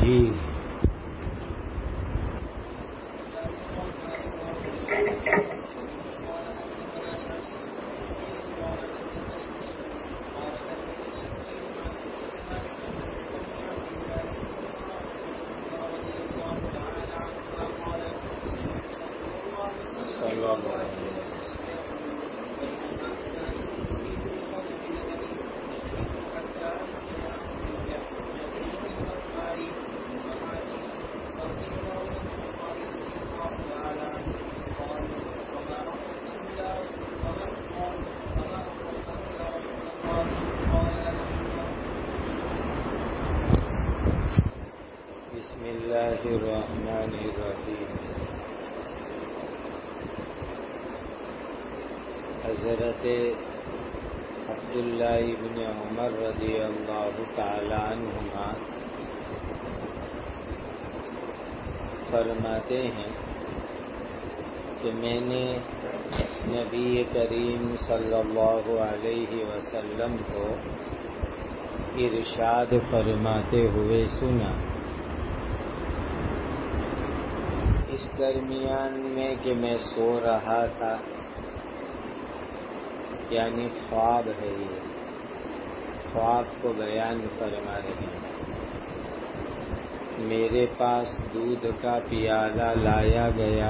جی بسم اللہ الرحمن الرحیم۔ حضرت عبداللہ ابن عمر رضی اللہ تعالی عنہما فرماتے ہیں کہ میں نے نبی کریم صلی اللہ علیہ وسلم کو ارشاد فرماتے ہوئے سنا، اس درمیان میں کہ میں سو رہا تھا، یعنی خواب ہے، یہ خواب کو بیان فرما رہے ہیں۔ میرے پاس دودھ کا پیالہ لایا گیا،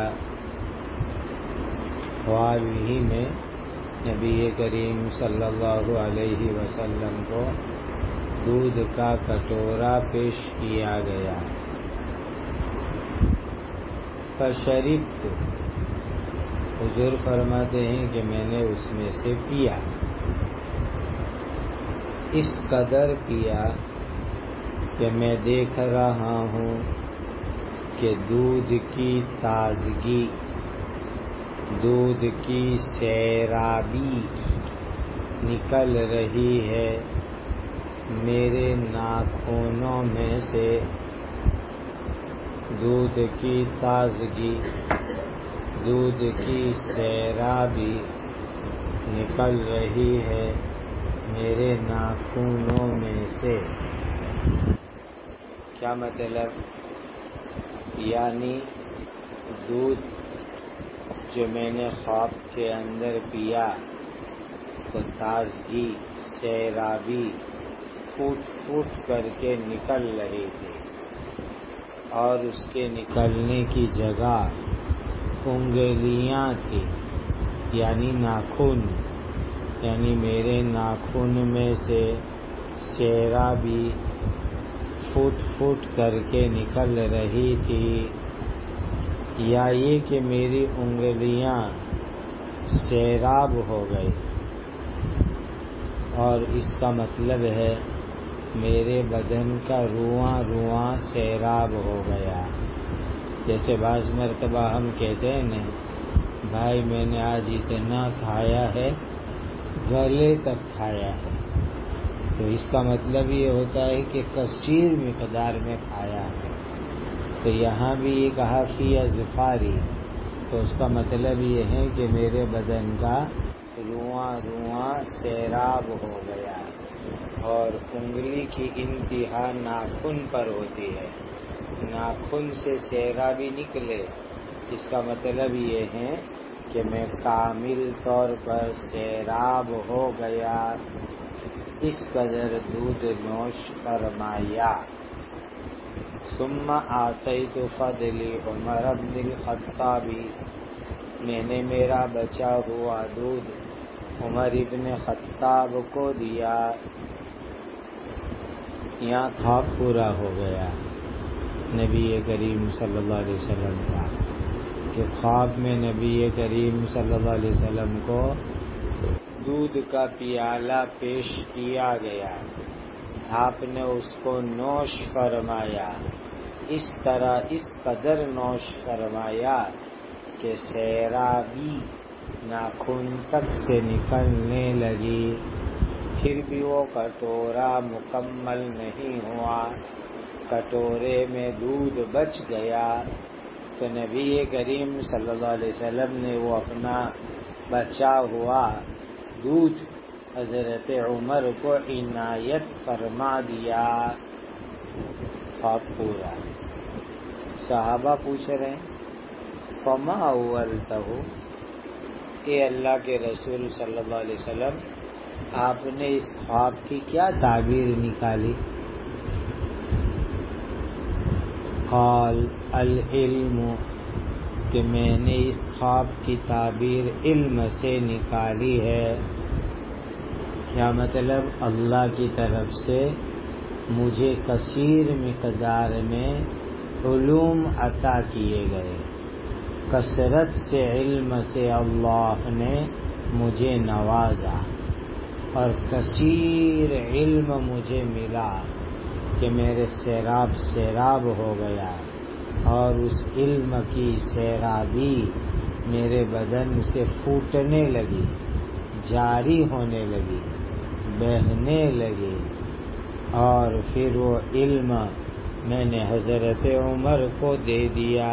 خواب ہی میں نبی کریم صلی اللہ علیہ وسلم کو دودھ کا کٹورا پیش کیا گیا۔ فشربت، حضور فرماتے ہیں کہ میں نے اس میں سے پیا، اس قدر پیا کہ میں دیکھ رہا ہوں کہ دودھ کی تازگی، دودھ کی سیرابی نکل رہی ہے میرے ناخنوں میں سے، دودھ کی تازگی، دودھ کی سیرابی نکل رہی ہے میرے ناخنوں میں سے۔ کیا مطلب؟ یعنی دودھ جو میں نے خواب کے اندر پیا تو تازگی، سیرابی پھوٹ پھوٹ کر کے نکل رہی تھی، اور اس کے نکلنے کی جگہ انگلیاں تھی، یعنی ناخن، یعنی میرے ناخن میں سے سیرابی پھوٹ پھوٹ کر کے نکل رہی تھی، یا یہ کہ میری انگلیاں سیراب ہو گئی، اور اس کا مطلب ہے میرے بدن کا رواں رواں سیراب ہو گیا۔ جیسے بعض مرتبہ ہم کہتے ہیں نا، بھائی میں نے آج اتنا کھایا ہے، گلے تک کھایا ہے، تو اس کا مطلب یہ ہوتا ہے کہ کثیر مقدار میں کھایا ہے۔ تو یہاں بھی یہ کہا فی اظفاری، تو اس کا مطلب یہ ہے کہ میرے بدن کا رواں رواں سیراب ہو گیا، اور انگلی کی انتہا ناخن پر ہوتی ہے، ناخن سے سیرابی نکلے، اس کا مطلب یہ ہے کہ میں کامل طور پر سیراب ہو گیا، اس قدر دودھ نوش فرمایا۔ ثم آتیت فضلی عمر بن الخطاب، میں نے میرا بچا ہوا دودھ عمر ابن خطاب کو دیا۔ یہاں خواب پورا ہو گیا نبی کریم صلی اللہ علیہ وسلم کا، کہ خواب میں نبی کریم صلی اللہ علیہ وسلم کو دودھ کا پیالہ پیش کیا گیا، آپ نے اس کو نوش فرمایا، اس طرح اس قدر نوش فرمایا کہ سیرابی ناخن تک سے نکلنے لگی، پھر بھی وہ کٹورا مکمل نہیں ہوا، کٹورے میں دودھ بچ گیا، تو نبی کریم صلی اللہ علیہ وسلم نے وہ اپنا بچا ہوا دودھ حضرت عمر کو عنایت فرما دیا۔ خواب پورا. صحابہ پوچھ رہے ہیں فما اولتہ، اے اللہ کے رسول صلی اللہ علیہ وسلم آپ نے اس خواب کی کیا تعبیر نکالی؟ قال العلم، کہ میں نے اس خواب کی تعبیر علم سے نکالی ہے. کیا مطلب؟ اللہ کی طرف سے مجھے کثیر مقدار میں علوم عطا کیے گئے، کثرت سے علم سے اللہ نے مجھے نوازا، اور کثیر علم مجھے ملا کہ میرے سیراب سیراب ہو گیا، اور اس علم کی سیرابی میرے بدن سے پھوٹنے لگی، جاری ہونے لگی، بہنے لگی، اور پھر وہ علم میں نے حضرت عمر کو دے دیا.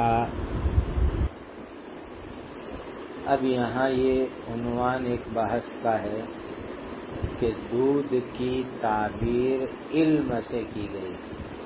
اب یہاں یہ عنوان ایک بحث کا ہے کہ دودھ کی تعبیر علم سے کی گئی.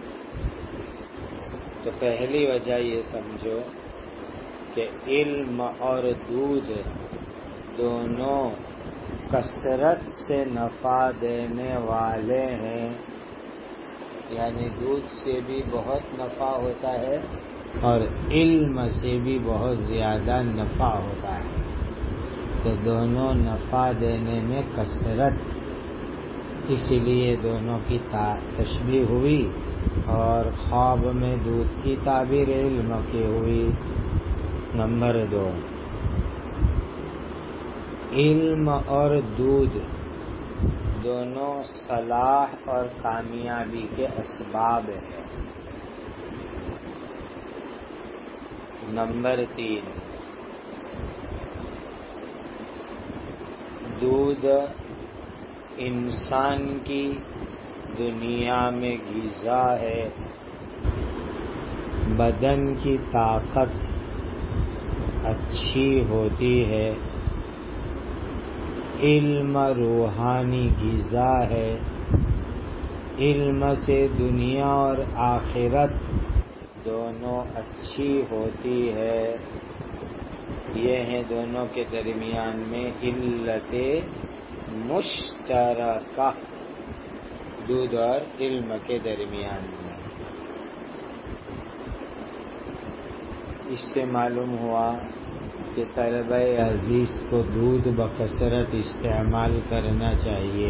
تو پہلی وجہ یہ سمجھو کہ علم اور دودھ دونوں کثرت سے نفع دینے والے ہیں، یعنی دودھ سے بھی بہت نفع ہوتا ہے اور علم سے بھی بہت زیادہ نفع ہوتا ہے. تو دونوں نفع دینے میں کثرت، اسی لیے دونوں کی تشبیہ ہوئی، اور خواب میں دودھ کی تعبیر علم کی ہوئی. نمبر 2، علم اور دودھ دونوں صلاح اور کامیابی کے اسباب ہیں. نمبر 3، دودھ انسان کی دنیا میں غذا ہے، بدن کی طاقت اچھی ہوتی ہے. علم روحانی غذا ہے، علم سے دنیا اور آخرت دونوں اچھی ہوتی ہے. یہ ہیں دونوں کے درمیان میں علت مشترکہ، دودھ اور علم کے درمیان میں. اس سے معلوم ہوا کہ طلبہ عزیز کو دودھ بکثرت استعمال کرنا چاہیے،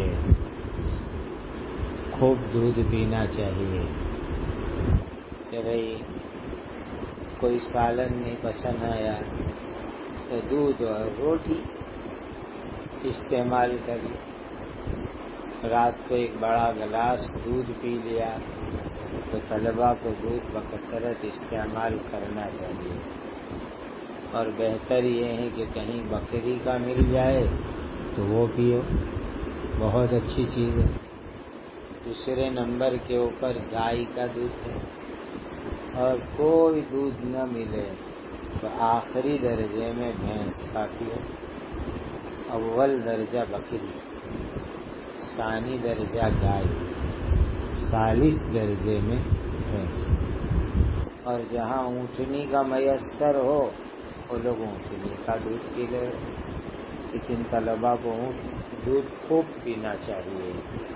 خوب دودھ پینا چاہیے. کہ بھئی کوئی سالن نہیں پسند آیا تو دودھ اور روٹی استعمال کری، رات کو ایک بڑا گلاس دودھ پی لیا. تو طلبہ کو دودھ بکثرت استعمال کرنا چاہیے، اور بہتر یہ ہے کہ کہیں بکری کا مل جائے تو وہ پیو، بہت اچھی چیز ہے. دوسرے نمبر کے اوپر گائے کا دودھ ہے، اور کوئی دودھ نہ ملے تو آخری درجے میں بھینس کا پیو. اول درجہ بکری، ثانی درجہ گائے، ثالث درجے میں بھینس. اور جہاں اونٹنی کا میسر ہو وہ لوگ اونٹنی کا دودھ پی لے، لیکن طلبا کو دودھ خوب پینا چاہیے.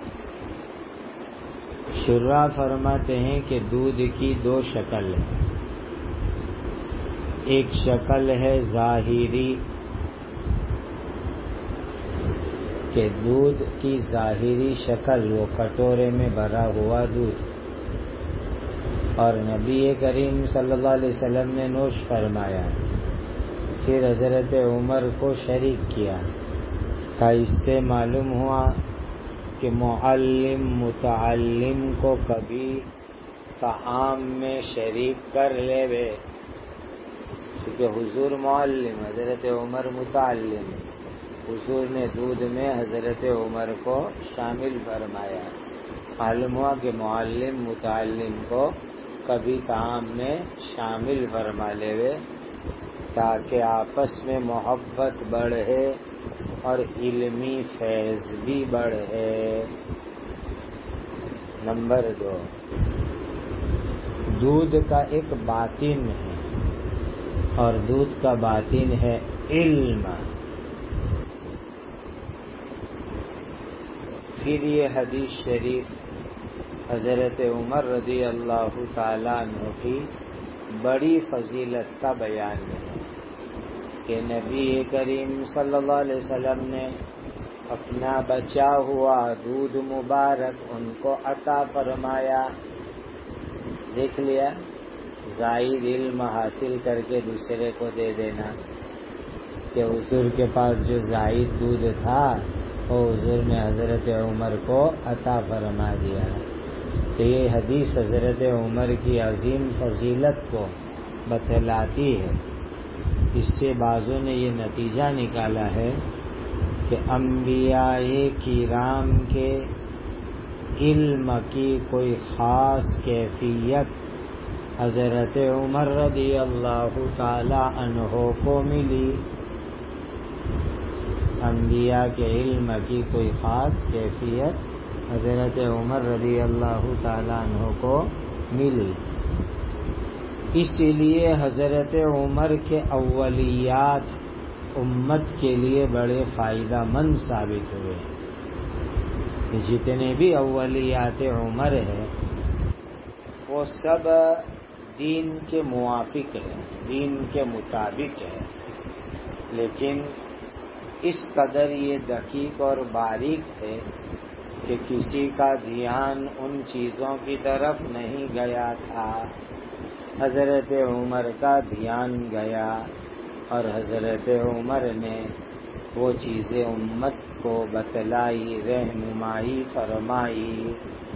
شراح فرماتے ہیں کہ دودھ کی 2 شکل ہیں. ایک شکل ہے ظاہری، کہ دودھ کی ظاہری شکل وہ کٹورے میں بھرا ہوا دودھ، اور نبی کریم صلی اللہ علیہ وسلم نے نوش فرمایا. پھر حضرت عمر کو شریک کیا. کا اس سے معلوم ہوا کہ معلم متعلم کو کبھی طعام میں شریک کر لے وے، کیونکہ حضور معلم، حضرت عمر متعلم، حضور نے دودھ میں حضرت عمر کو شامل فرمایا. معلوم ہوا کہ معلم متعلم کو کبھی طعام میں شامل فرما لے وے، تاکہ آپس میں محبت بڑھے اور علمی فیض بھی بڑھے. نمبر 2، دودھ کا ایک باطن ہے اور دودھ کا باطن ہے علم. پھر یہ حدیث شریف حضرت عمر رضی اللہ تعالیٰ عنہ کی بڑی فضیلت کا بیان ہے کہ نبی کریم صلی اللہ علیہ وسلم نے اپنا بچا ہوا دودھ مبارک ان کو عطا فرمایا. دیکھ لیا، زائد علم حاصل کر کے دوسرے کو دے دینا کہ حضور کے پاس جو زائد دودھ تھا وہ حضور نے حضرت عمر کو عطا فرما دیا. تو یہ حدیث حضرت عمر کی عظیم فضیلت کو بتلاتی ہے. اس سے بعضوں نے یہ نتیجہ نکالا ہے کہ انبیاء کرام کے علم کی کوئی خاص کیفیت حضرت عمر رضی اللہ تعالی عنہ کو ملی. انبیاء کے علم کی کوئی خاص کیفیت حضرت عمر رضی اللہ تعالی عنہ کو ملی. اسی لیے حضرت عمر کے اولیات امت کے لیے بڑے فائدہ مند ثابت ہوئے. جتنے بھی اولیات عمر ہیں وہ سب دین کے موافق ہیں، دین کے مطابق ہے، لیکن اس قدر یہ دقیق اور باریک ہے کہ کسی کا دھیان ان چیزوں کی طرف نہیں گیا تھا. حضرت عمر کا دھیان گیا اور حضرت عمر نے وہ چیزیں امت کو بتلائی، رہنمائی فرمائی.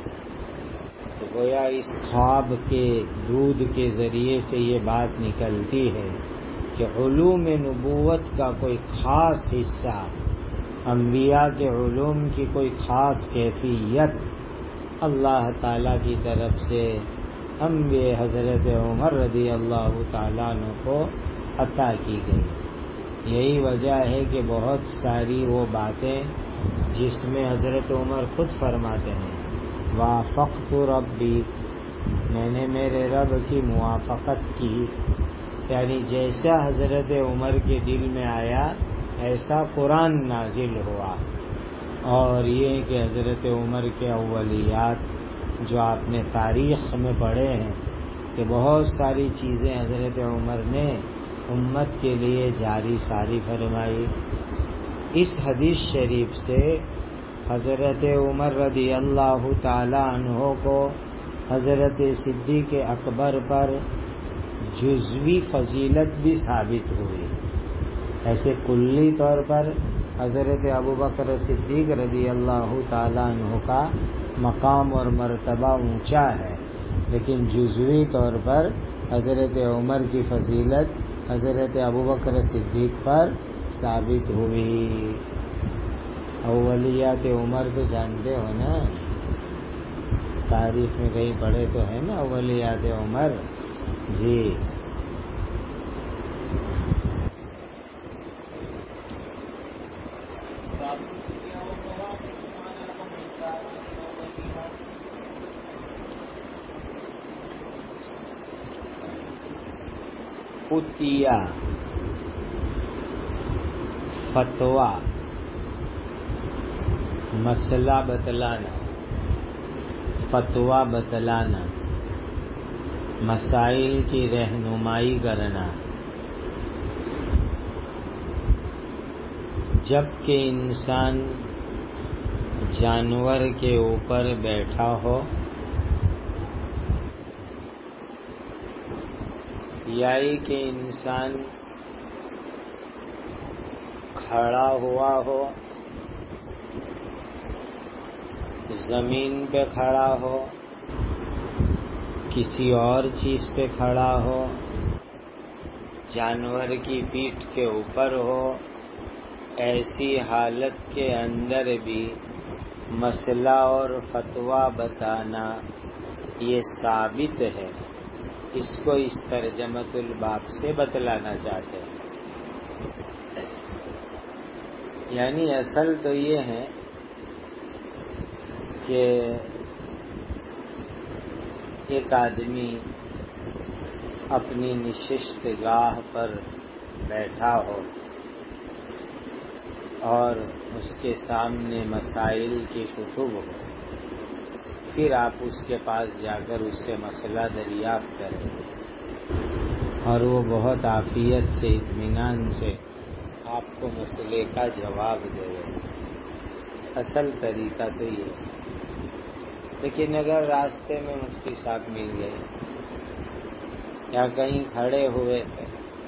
تو گویا اس خواب کے دودھ کے ذریعے سے یہ بات نکلتی ہے کہ علوم نبوت کا کوئی خاص حصہ، انبیاء کے علوم کی کوئی خاص کیفیت اللہ تعالی کی طرف سے انبیاء حضرت عمر رضی اللہ تعالیٰ عنہ کو عطا کی گئی. یہی وجہ ہے کہ بہت ساری وہ باتیں جس میں حضرت عمر خود فرماتے ہیں وافقت ربی، میں نے میرے رب کی موافقت کی، یعنی جیسا حضرت عمر کے دل میں آیا ایسا قرآن نازل ہوا. اور یہ کہ حضرت عمر کے اولیات جو آپ نے تاریخ میں پڑھے ہیں کہ بہت ساری چیزیں حضرت عمر نے امت کے لیے جاری ساری فرمائی. اس حدیث شریف سے حضرت عمر رضی اللہ تعالی عنہ کو حضرت صدیق اکبر پر جزوی فضیلت بھی ثابت ہوئی. ایسے کلی طور پر حضرت ابوبکر صدیق رضی اللہ تعالی عنہ کا مقام اور مرتبہ اونچا ہے، لیکن جزوی طور پر حضرت عمر کی فضیلت حضرت ابوبکر صدیق پر ثابت ہوئی. اولیات عمر تو جانتے ہو نا، تاریخ میں کہیں پڑھے تو ہے نا اولیات عمر. جی فتیہ، فتویٰ، مسئلہ بتلانا، فتویٰ بتلانا، مسائل کی رہنمائی کرنا. جب کہ انسان جانور کے اوپر بیٹھا ہو یا کہ انسان کھڑا ہوا ہو، زمین پہ کھڑا ہو، کسی اور چیز پہ کھڑا ہو، جانور کی پیٹھ کے اوپر ہو، ایسی حالت کے اندر بھی مسئلہ اور فتویٰ بتانا یہ ثابت ہے. اس کو اس ترجمۃ الباب سے بتلانا چاہتے ہیں. یعنی اصل تو یہ ہے کہ ایک آدمی اپنی نشست گاہ پر بیٹھا ہو اور اس کے سامنے مسائل کی کتب ہو، پھر آپ اس کے پاس جا کر اس سے مسئلہ دریافت کریں اور وہ بہت عافیت سے اطمینان سے آپ کو مسئلے کا جواب دے گا۔ اصل طریقہ تو یہ ہے۔ لیکن اگر راستے میں مفتی صاحب مل گئے یا کہیں کھڑے ہوئے تھے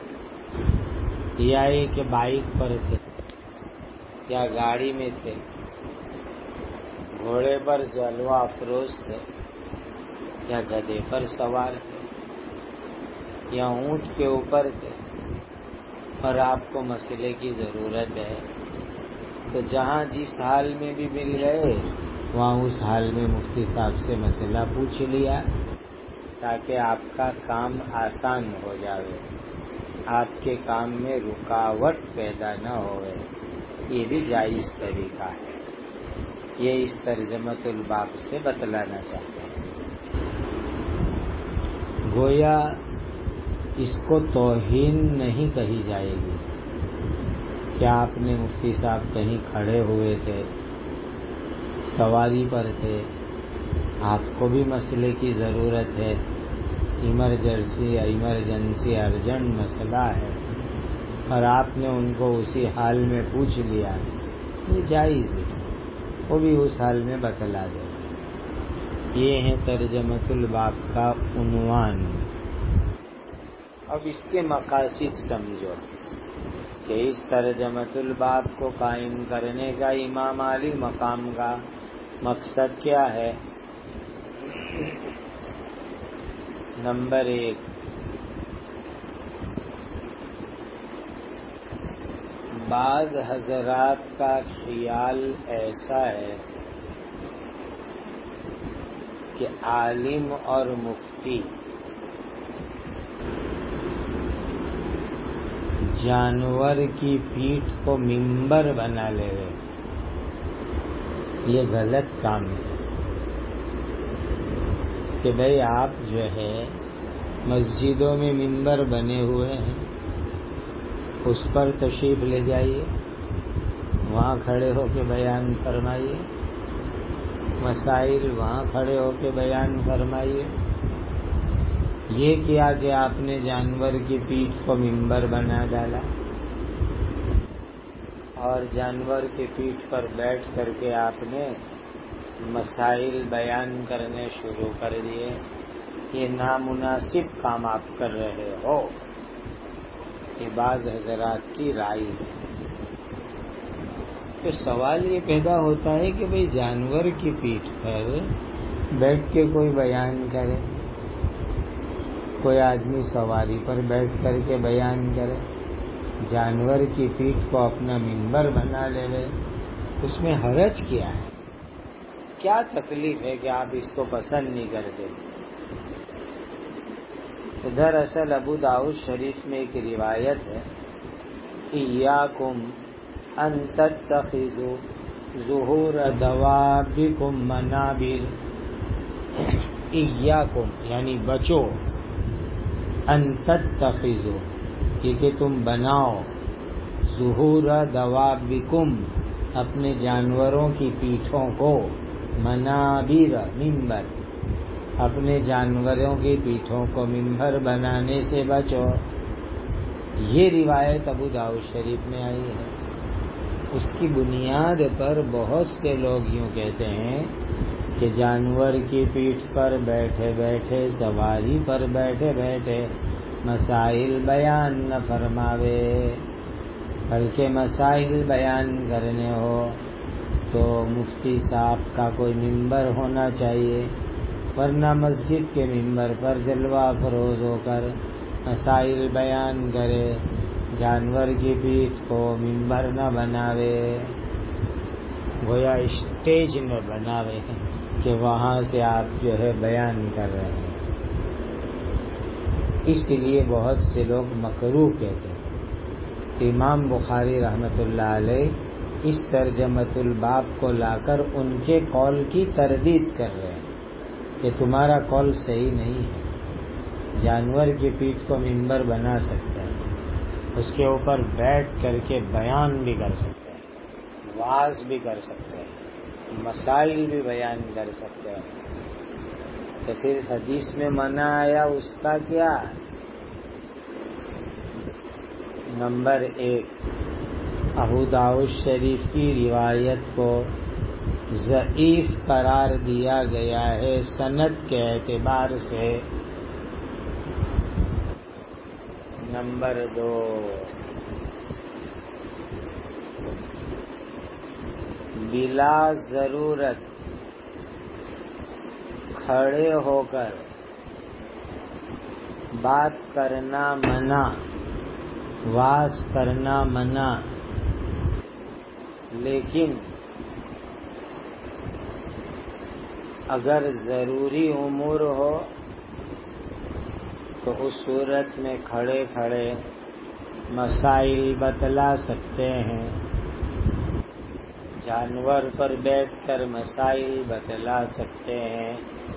یا ایک بائک پر تھے یا گاڑی میں تھے، گھوڑے پر جلوہ افروز تھے یا گدھے پر سوار تھے یا اونٹ کے اوپر تھے اور آپ کو مسئلے کی ضرورت ہے، تو جہاں جس حال میں بھی مل گئے وہاں اس حال میں مفتی صاحب سے مسئلہ پوچھ لیا تاکہ آپ کا کام آسان ہو جائے، آپ کے کام میں رکاوٹ پیدا نہ ہوئے۔ یہ بھی جائز طریقہ ہے، یہ اس ترجمۃ الباب سے بتلانا چاہتے ہیں۔ گویا اس کو توہین نہیں کہی جائے گی۔ کیا آپ نے مفتی صاحب کہیں کھڑے ہوئے تھے، سواری پر تھے، آپ کو بھی مسئلے کی ضرورت ہے، ایمرجنسی ارجنٹ مسئلہ ہے، اور آپ نے ان کو اسی حال میں پوچھ لیا، یہ جائز ہے، وہ بھی اس حال میں بتلا دے۔ یہ ہے ترجمۃ الباب کا عنوان۔ اب اس کے مقاصد سمجھو کہ اس ترجمۃ الباب کو قائم کرنے کا امام علی مقام کا مقصد کیا ہے؟ نمبر 1، بعض حضرات کا خیال ایسا ہے کہ عالم اور مفتی جانور کی پیٹھ کو منبر بنا لے رہے، یہ غلط کام ہے کہ بھئی آپ جو ہے مسجدوں میں منبر بنے ہوئے ہیں، اس پر تشریف لے جائیے، وہاں کھڑے ہو کے بیان فرمائیے، مسائل وہاں کھڑے ہو کے بیان فرمائیے۔ یہ کیا کہ آپ نے جانور کی پیٹھ کو منبر بنا ڈالا اور جانور کی پیٹھ پر بیٹھ کر کے آپ نے مسائل بیان کرنے شروع کر دیے۔ یہ نامناسب کام آپ کر رہے ہو، یہ بعض حضرات کی رائے ہے۔ تو سوال یہ پیدا ہوتا ہے کہ بھئی جانور کی پیٹھ پر بیٹھ کے کوئی بیان کرے، کوئی آدمی سواری پر بیٹھ کر کے بیان کرے، جانور کی پیٹھ کو اپنا منبر بنا لے، اس میں حرج کیا ہے؟ کیا تکلیف ہے کہ آپ اس کو پسند نہیں کرتے؟ دراصل ابو داؤد شریف میں ایک روایت ہے، ایاکم ان تتخذوا ظہور دوابکم منابر، ایاکم یعنی بچو، ان تتخذوا یہ کہ تم بناؤ، ظہور دوابکم اپنے جانوروں کی پیٹھوں کو، منابر منبر، اپنے جانوروں کی پیٹھوں کو منبر بنانے سے بچو۔ یہ روایت ابو داؤد شریف میں آئی ہے۔ اس کی بنیاد پر بہت سے لوگ یوں کہتے ہیں کہ جانور کی پیٹھ پر بیٹھے بیٹھے، سواری پر بیٹھے بیٹھے مسائل بیان نہ فرماوے، بلکہ مسائل بیان کرنے ہو تو مفتی صاحب کا کوئی منبر ہونا چاہیے، ورنہ مسجد کے منبر پر جلوہ افروز ہو کر مسائل بیان کرے، جانور کی پیٹھ کو منبر نہ بناوے، گویا اسٹیج نہ بناوے کہ وہاں سے آپ جو ہے بیان کر رہے ہیں۔ اس لیے بہت سے لوگ مکروہ کہتے ہیں۔ امام بخاری رحمۃ اللہ علیہ اس ترجمۃ الباب کو لا کر ان کے قول کی تردید کر رہے ہیں کہ تمہارا قول صحیح نہیں ہے، جانور کی پیٹھ کو منبر بنا سکتے ہیں، اس کے اوپر بیٹھ کر کے بیان بھی کر سکتے ہیں، وعظ بھی کر سکتے ہیں، مسائل بھی بیان کر سکتے ہیں، تو پھر حدیث میں منع آیا اس کا کیا؟ نمبر 1، ابو داؤد شریف کی روایت کو ضعیف قرار دیا گیا ہے سند کے اعتبار سے۔ نمبر 2، بلا ضرورت کھڑے ہو کر بات کرنا منع، واز کرنا منع، لیکن اگر ضروری امور ہو تو اس صورت میں کھڑے کھڑے مسائل بتلا سکتے ہیں، جانور پر بیٹھ کر مسائل بتلا سکتے ہیں۔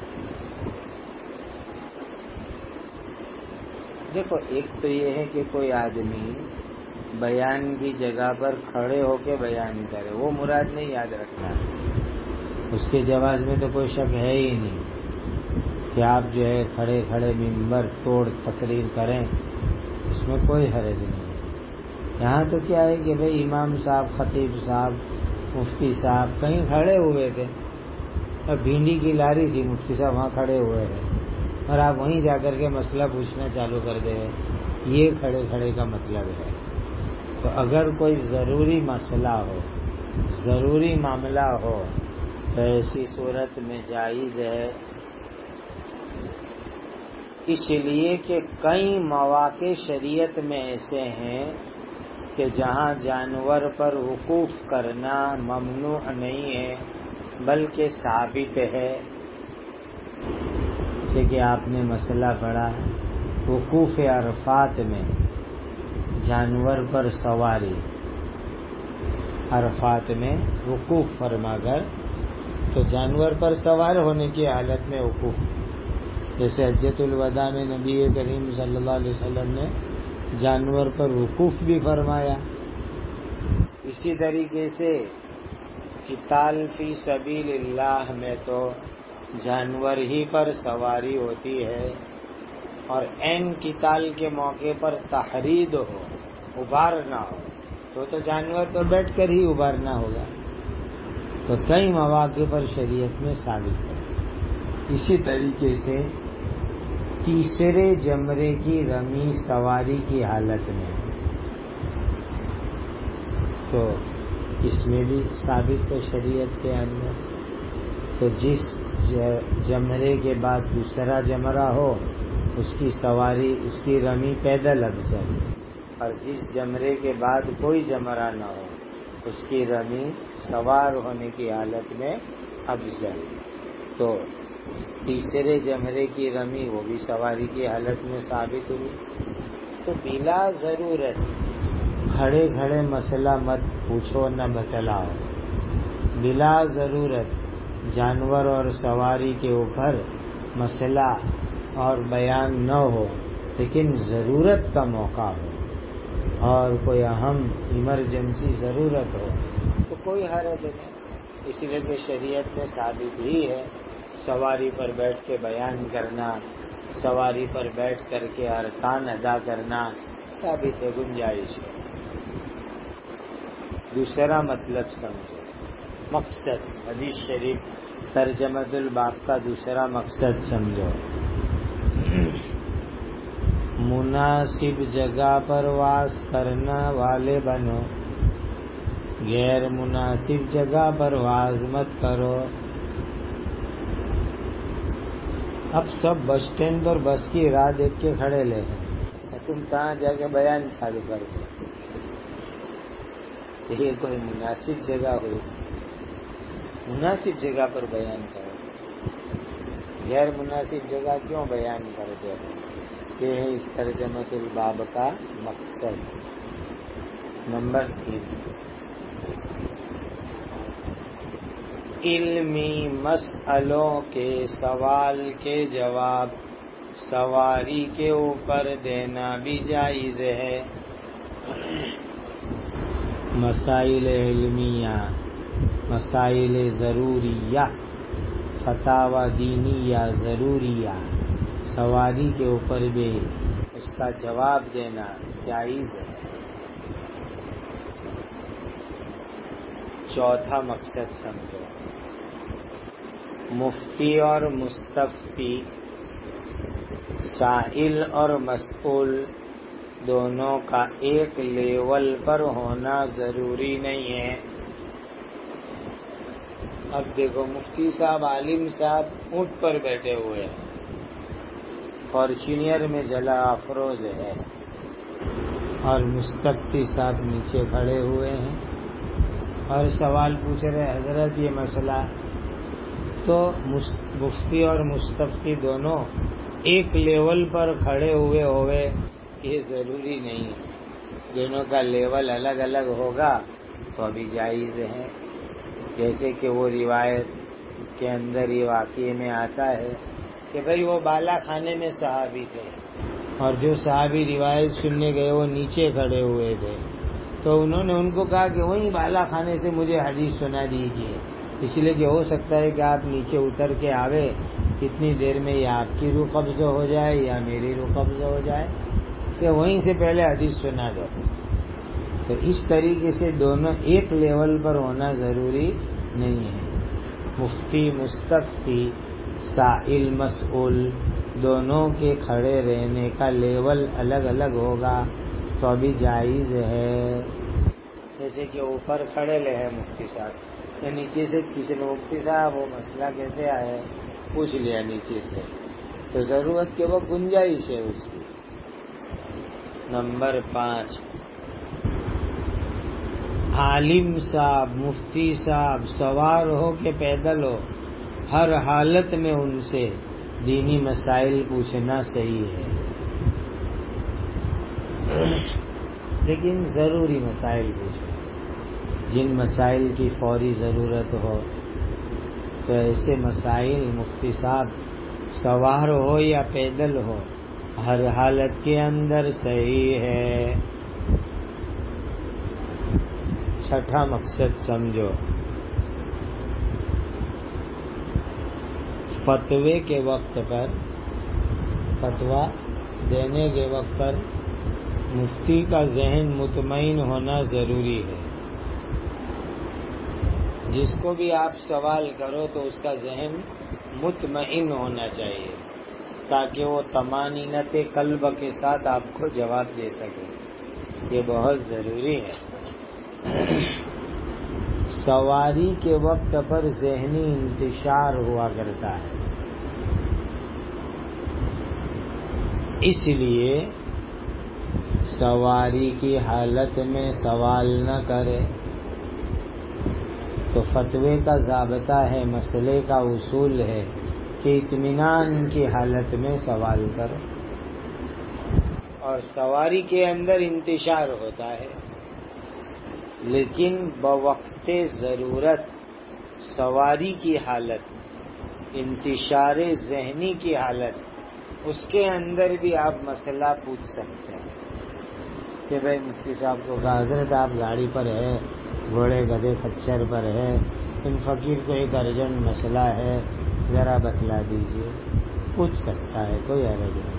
دیکھو، ایک تو یہ ہے کہ کوئی آدمی بیان کی جگہ پر کھڑے ہو کے بیان کرے، وہ مراد نہیں یاد رکھنا، اس کے جواز میں تو کوئی شک ہے ہی نہیں کہ آپ جو ہے کھڑے کھڑے منبر توڑ تقریر کریں، اس میں کوئی حرج نہیں ہے۔ یہاں تو کیا ہے کہ بھئی امام صاحب، خطیب صاحب، مفتی صاحب کہیں کھڑے ہوئے تھے، اور بھینڈی کی لاری تھی، مفتی صاحب وہاں کھڑے ہوئے ہیں، اور آپ وہیں جا کر کے مسئلہ پوچھنا چالو کر دیں، یہ کھڑے کھڑے کا مطلب ہے۔ تو اگر کوئی ضروری مسئلہ ہو، ضروری معاملہ ہو، تو ایسی صورت میں جائز ہے، اس لیے کہ کئی مواقع شریعت میں ایسے ہیں کہ جہاں جانور پر وقوف کرنا ممنوع نہیں ہے بلکہ ثابت ہے، جیسے کہ آپ نے مسئلہ پڑھا وقوف عرفات میں جانور پر سواری، عرفات میں وقوف فرما کر تو جانور پر سوار ہونے کی حالت میں وقوف، جیسے حجۃ الوداع میں نبی کریم صلی اللہ علیہ وسلم نے جانور پر وقوف بھی فرمایا۔ اسی طریقے سے قتال فی سبیل اللہ میں تو جانور ہی پر سواری ہوتی ہے، اور عین قتال کے موقع پر تحرید ہو، ابھارنا ہو تو جانور پر بیٹھ کر ہی ابھارنا ہوگا۔ تو کئی مواقع پر شریعت میں ثابت ہے۔ اسی طریقے سے تیسرے جمرے کی رمی سواری کی حالت میں، تو اس میں بھی ثابت ہے شریعت کے اندر۔ تو جس جمرے کے بعد دوسرا جمرہ ہو اس کی سواری، اس کی رمی پیدل افضل، اور جس جمرے کے بعد کوئی جمرہ نہ ہو اس کی رمی سوار ہونے کی حالت میں افضل۔ تو تیسرے جمرے کی رمی وہ بھی سواری کی حالت میں ثابت ہوئی۔ تو بلا ضرورت کھڑے کھڑے مسئلہ مت پوچھو نہ بتلاؤ، بلا ضرورت جانور اور سواری کے اوپر مسئلہ اور بیان نہ ہو، لیکن ضرورت کا موقع ہو اور کوئی اہم ایمرجنسی ضرورت ہو تو کوئی حرج نہیں، اس لیے کہ شریعت میں ثابت ہی ہے سواری پر بیٹھ کے بیان کرنا، سواری پر بیٹھ کر کے ارکان ادا کرنا ثابت ہے، گنجائش ہے۔ دوسرا مطلب سمجھو، مقصد حدیث شریف ترجمۃ الباب کا دوسرا مقصد سمجھو، مناسب جگہ پر واز کرنا والے بنو، غیر مناسب جگہ پر واز مت کرو۔ اب سب بس اسٹینڈ پر بس کی راہ دیکھ کے کھڑے لے ہیں، تم کہاں جا کے بیان چالو کر دو؟ یہ کوئی مناسب جگہ ہو؟ مناسب جگہ پر بیان کرو، غیر مناسب جگہ کیوں بیان کرتے ہیں؟ یہ ہے اس ترجمۃ الباب کا مقصد۔ نمبر 3، علمی مسئلوں کے سوال کے جواب سواری کے اوپر دینا بھی جائز ہے۔ مسائل علمیہ، مسائل ضروریہ، فتاوی دینیہ ضروریہ، سواری کے اوپر بھی اس کا جواب دینا جائز ہے۔ چوتھا مقصد سمجھو، مفتی اور مستفتی، سائل اور مسئول دونوں کا ایک لیول پر ہونا ضروری نہیں ہے۔ اب دیکھو، مفتی صاحب، عالم صاحب اونٹ پر بیٹھے ہوئے ہیں، فارچونر میں جلا افروز ہے، اور مستفتی صاحب نیچے کھڑے ہوئے ہیں اور سوال پوچھ رہے، حضرت یہ مسئلہ، تو مفتی اور مستفتی دونوں ایک لیول پر کھڑے ہوئے یہ ضروری نہیں ہے، دونوں کا لیول الگ الگ ہوگا تو ابھی جائز ہے۔ جیسے کہ وہ روایت کے اندر یہ واقعے میں آتا ہے کہ بھئی وہ بالا خانے میں صحابی تھے، اور جو صحابی روایت سننے گئے وہ نیچے کھڑے ہوئے تھے، تو انہوں نے ان کو کہا کہ وہیں بالا خانے سے مجھے حدیث سنا دیجیے، اس لیے کہ ہو سکتا ہے کہ آپ نیچے اتر کے آوے، کتنی دیر میں یا آپ کی روح قبض ہو جائے یا میری روح قبض ہو جائے، کہ وہیں سے پہلے حدیث سنا دو۔ تو اس طریقے سے دونوں ایک لیول پر ہونا ضروری نہیں ہے۔ مفتی مستفتی، سائل مسئول دونوں کے کھڑے رہنے کا لیول الگ الگ ہوگا تو ابھی جائز ہے۔ جیسے کہ اوپر کھڑے رہے مفتی صاحب، یا نیچے سے کسی نے مفتی صاحب وہ مسئلہ کیسے آئے پوچھ لیا نیچے سے، تو ضرورت کے وقت گنجائش ہے اس کی۔ نمبر 5، عالم صاحب، مفتی صاحب سوار ہو کہ پیدل ہو، ہر حالت میں ان سے دینی مسائل پوچھنا صحیح ہے، لیکن ضروری مسائل پوچھو۔ جن مسائل کی فوری ضرورت ہو تو ایسے مسائل مفتی صاحب سوار ہو یا پیدل ہو ہر حالت کے اندر صحیح ہے۔ چھٹا مقصد سمجھو، فتوے کے وقت پر، فتویٰ دینے کے وقت پر مفتی کا ذہن مطمئن ہونا ضروری ہے۔ جس کو بھی آپ سوال کرو تو اس کا ذہن مطمئن ہونا چاہیے، تاکہ وہ طمانینت قلب کے ساتھ آپ کو جواب دے سکے، یہ بہت ضروری ہے۔ سواری کے وقت پر ذہنی انتشار ہوا کرتا ہے، اس لیے سواری کی حالت میں سوال نہ کرے۔ تو فتوے کا ضابطہ ہے، مسئلے کا اصول ہے کہ اطمینان کی حالت میں سوال کرو، اور سواری کے اندر انتشار ہوتا ہے، لیکن بوقت ضرورت سواری کی حالت، انتشار ذہنی کی حالت، اس کے اندر بھی آپ مسئلہ پوچھ سکتے ہیں کہ بھئی مفتی صاحب کو کہا، حضرت آپ گاڑی پر ہے، گھوڑے گدھے کچر پر ہے، ان فقیر کو ایک ارجنٹ مسئلہ ہے، ذرا بتلا دیجیے، پوچھ سکتا ہے، کوئی حرج نہیں۔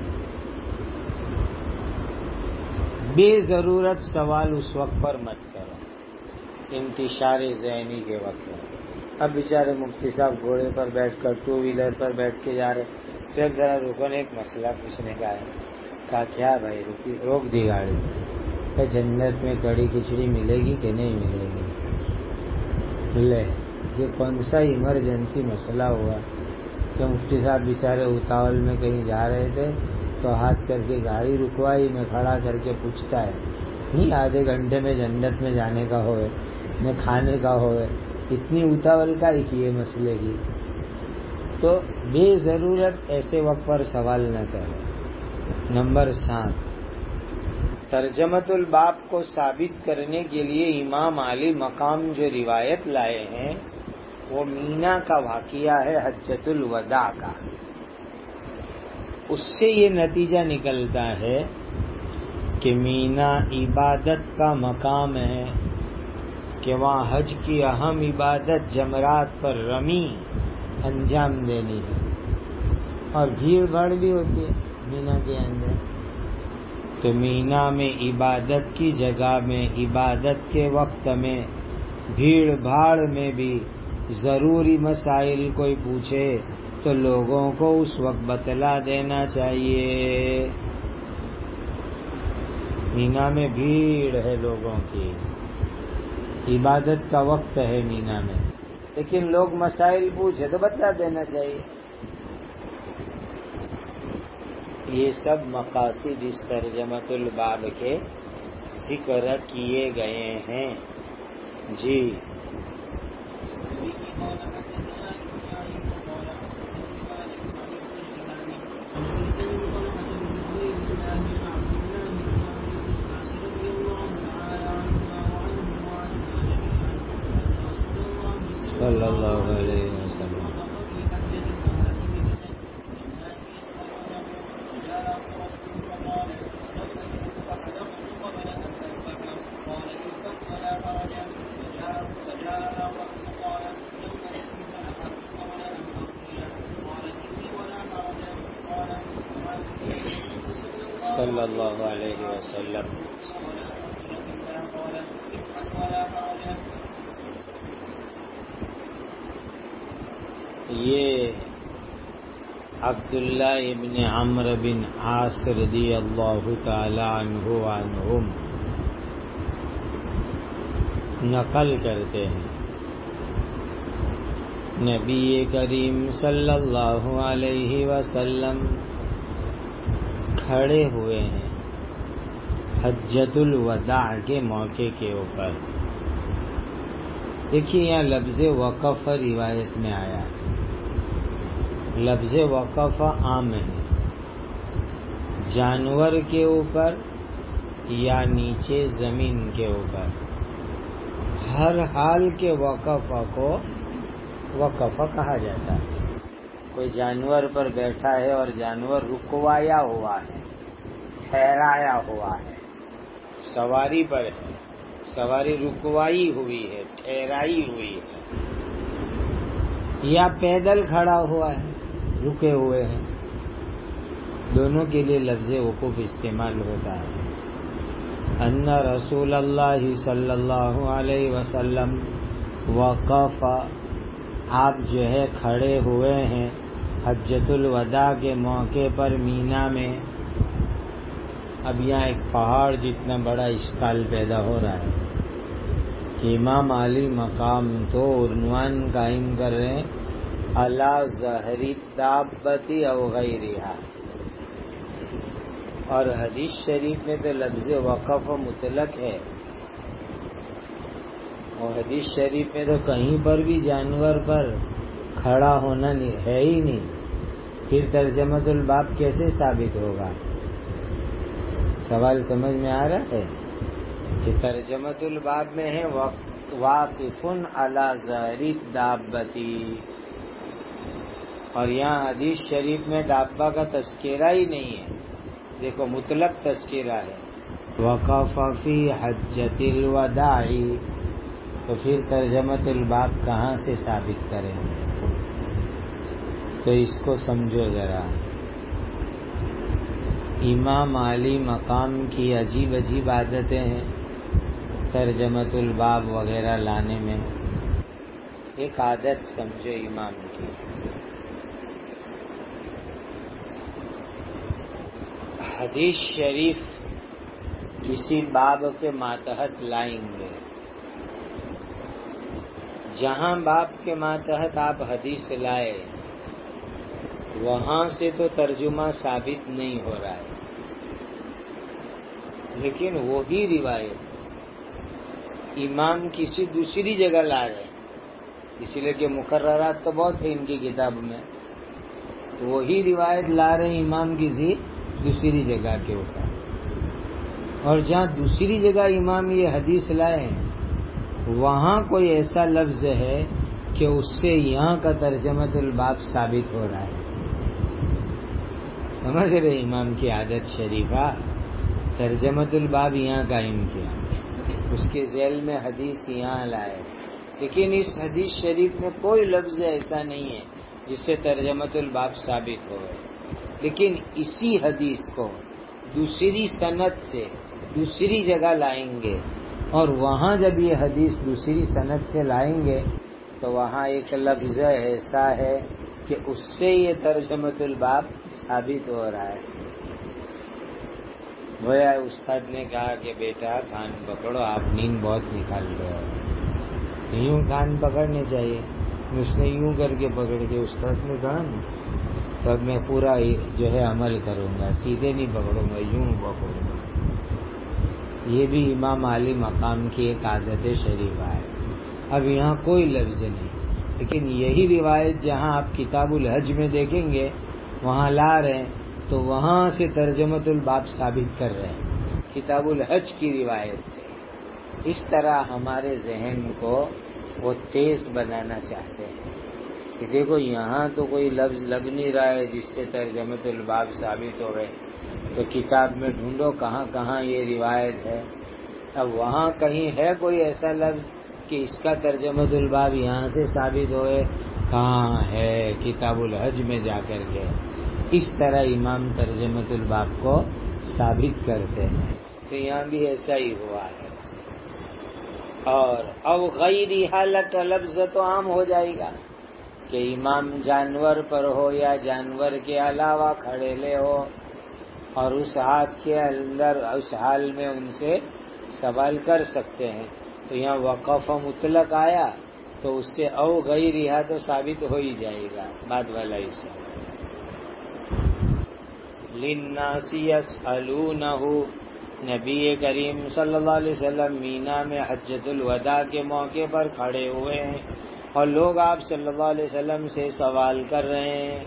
بے ضرورت سوال اس وقت پر مت کرو، انتشار ذہنی کے وقت میں۔ اب بیچارے مفتی صاحب گھوڑے پر بیٹھ کر، ٹو ویلر پر بیٹھ کے جا رہے، پھر ذرا رکو نے ایک مسئلہ پوچھنے کا ہے۔ کہا کیا بھائی؟ روک دی گاڑی، کہ جنت میں کڑی کھچڑی ملے گی کہ نہیں ملے گی؟ لے، یہ کون سا ایمرجنسی مسئلہ ہوا کہ مفتی صاحب بیچارے اتاول میں کہیں جا رہے تھے تو ہاتھ کر کے گاڑی رکوائی میں کھڑا کر کے پوچھتا ہے، نہیں آدھے گھنٹے میں جنت میں جانے کا ہوئے، میں کھانے کا ہوئے، اتنی اتاول کا ایک یہ مسئلے کی۔ تو بے ضرورت ایسے وقت پر سوال نہ کرے۔ نمبر 7، ترجمۃ الباب کو ثابت کرنے کے لیے امام علی مقام جو روایت لائے ہیں وہ مینا کا واقعہ ہے، حجۃ الوداع کا۔ اس سے یہ نتیجہ نکلتا ہے کہ مینا عبادت کا مقام ہے، کہ وہاں حج کی اہم عبادت جمرات پر رمی انجام دینی ہے، اور بھیڑ بھاڑ بھی ہوتی ہے مینا کے اندر. تو مینا میں عبادت کی جگہ میں عبادت کے وقت میں بھیڑ بھاڑ میں بھی ضروری مسائل کوئی پوچھے تو لوگوں کو اس وقت بتلا دینا چاہیے. مینا میں بھیڑ ہے لوگوں کی، عبادت کا وقت ہے مینا میں، لیکن لوگ مسائل پوچھے تو بتلا دینا چاہیے. یہ سب مقاصد اس ترجمۃ الباب کے ذکر کیے گئے ہیں. جی صلی اللہ علیہ وسلم. صلی اللہ علیہ وسلم. یہ عبداللہ ابن عمرو بن عاص رضی اللہ تعالی عنہم نقل کرتے ہیں، نبی کریم صلی اللہ علیہ وسلم کھڑے ہوئے ہیں حجۃ الوداع کے موقع کے اوپر. دیکھیے یہاں لفظ وقف روایت میں آیا ہے. لفظ وقف عام ہے، جانور کے اوپر یا نیچے زمین کے اوپر، ہر حال کے وقف کو وقف کہا جاتا ہے. کوئی جانور پر بیٹھا ہے اور جانور رکوایا ہوا ہے، ٹھہرایا ہوا ہے، سواری پر ہے، سواری رکوائی ہوئی ہے، ٹھہرائی ہوئی ہے، یا پیدل کھڑا ہوا ہے، رکے ہوئے ہیں، دونوں کے لیے لفظ وقوف استعمال ہوتا ہے. ان رسول اللہ صلی اللہ علیہ وسلم وقف، آپ جو ہے کھڑے ہوئے ہیں حجۃ الوداع کے موقع پر مینا میں. اب یہاں ایک پہاڑ جتنا بڑا اشکال پیدا ہو رہا ہے کہ امام علی مقام تو عنوان قائم کر رہے ہیں علی ظہر الدابۃ او غیرہا، اور حدیث شریف میں تو لفظ وقف مطلق ہے، اور حدیث شریف میں تو کہیں پر بھی جانور پر کھڑا ہونا ہے ہی نہیں. پھر ترجمۃ الباب کیسے ثابت ہوگا؟ سوال سمجھ میں آ رہا ہے کہ ترجمۃ الباب میں ہے واقف علی ظہر الدابۃ، اور یہاں حدیث شریف میں دابہ کا تذکرہ ہی نہیں ہے. دیکھو مطلق تذکرہ ہے، وقف فی حجۃ الوداع، تو پھر ترجمۃ الباب کہاں سے ثابت کریں؟ تو اس کو سمجھو ذرا. امام علی مقام کی عجیب عجیب عادتیں ہیں ترجمۃ الباب وغیرہ لانے میں. ایک عادت سمجھو امام کی، حدیث شریف کسی باب کے ماتحت لائیں گے، جہاں باب کے ماتحت آپ حدیث لائے وہاں سے تو ترجمہ ثابت نہیں ہو رہا ہے، لیکن وہی روایت امام کسی دوسری جگہ لا رہے ہیں، اسی لیے کہ مقررات تو بہت ہیں ان کی کتاب میں، وہی روایت لا رہے ہیں امام کسی دوسری جگہ کے اوپر، اور جہاں دوسری جگہ امام یہ حدیث لائے ہیں وہاں کوئی ایسا لفظ ہے کہ اس سے یہاں کا ترجمۃ الباب ثابت ہو رہا ہے. سمجھ رہے امام کی عادت شریفہ، ترجمۃ الباب یہاں قائم کیا، اس کے ذیل میں حدیث یہاں لائے، لیکن اس حدیث شریف میں کوئی لفظ ایسا نہیں ہے جس سے ترجمۃ الباب ثابت ہو، لیکن اسی حدیث کو دوسری سند سے دوسری جگہ لائیں گے، اور وہاں جب یہ حدیث دوسری سند سے لائیں گے تو وہاں ایک لفظ ایسا ہے کہ اس سے یہ ترجمۃ الباب ثابت ہو رہا ہے۔ گویا استاد نے کہا کہ بیٹا کان پکڑو، آپ نیند بہت نکال رہے ہو، یوں کان پکڑنے چاہیے۔ اس نے یوں کر کے پکڑ کے استاد نے کہا نا، تب میں پورا جو ہے عمل کروں گا، سیدھے نہیں پکڑوں گا، یوں پکڑوں گا۔ یہ بھی امام عالی مقام کی ایک عادت شریفہ ہے۔ اب یہاں کوئی لفظ نہیں، لیکن یہی روایت جہاں آپ کتاب الحج میں دیکھیں گے وہاں لا رہے ہیں، تو وہاں سے ترجمۃ الباب ثابت کر رہے ہیں کتاب الحج کی روایت سے۔ اس طرح ہمارے ذہن کو وہ تیز بنانا چاہتے ہیں کہ دیکھو یہاں تو کوئی لفظ لگ نہیں رہا ہے جس سے ترجمۃ الباب ثابت ہو گئے، تو کتاب میں ڈھونڈو کہاں کہاں یہ روایت ہے۔ اب وہاں کہیں ہے کوئی ایسا لفظ کہ اس کا ترجمۃ الباب یہاں سے ثابت ہوئے؟ کہاں ہے؟ کتاب الحج میں جا کر کے۔ اس طرح امام ترجمۃ الباب کو ثابت کرتے ہیں، تو یہاں بھی ایسا ہی ہوا ہے۔ اور او غیر حالت لفظ تو عام ہو جائے گا کہ امام جانور پر ہو یا جانور کے علاوہ کھڑے لے ہو، اور اس ہاتھ کے اندر اس حال میں ان سے سوال کر سکتے ہیں، تو یہاں وقف مطلق آیا تو اس سے او غیر رہا تو ثابت ہو ہی جائے گا بعد والا حصہ۔ للناس یسألونہ، نبی کریم صلی اللہ علیہ وسلم مینا میں حجۃ الوداع کے موقع پر کھڑے ہوئے ہیں اور لوگ آپ صلی اللہ علیہ وسلم سے سوال کر رہے ہیں۔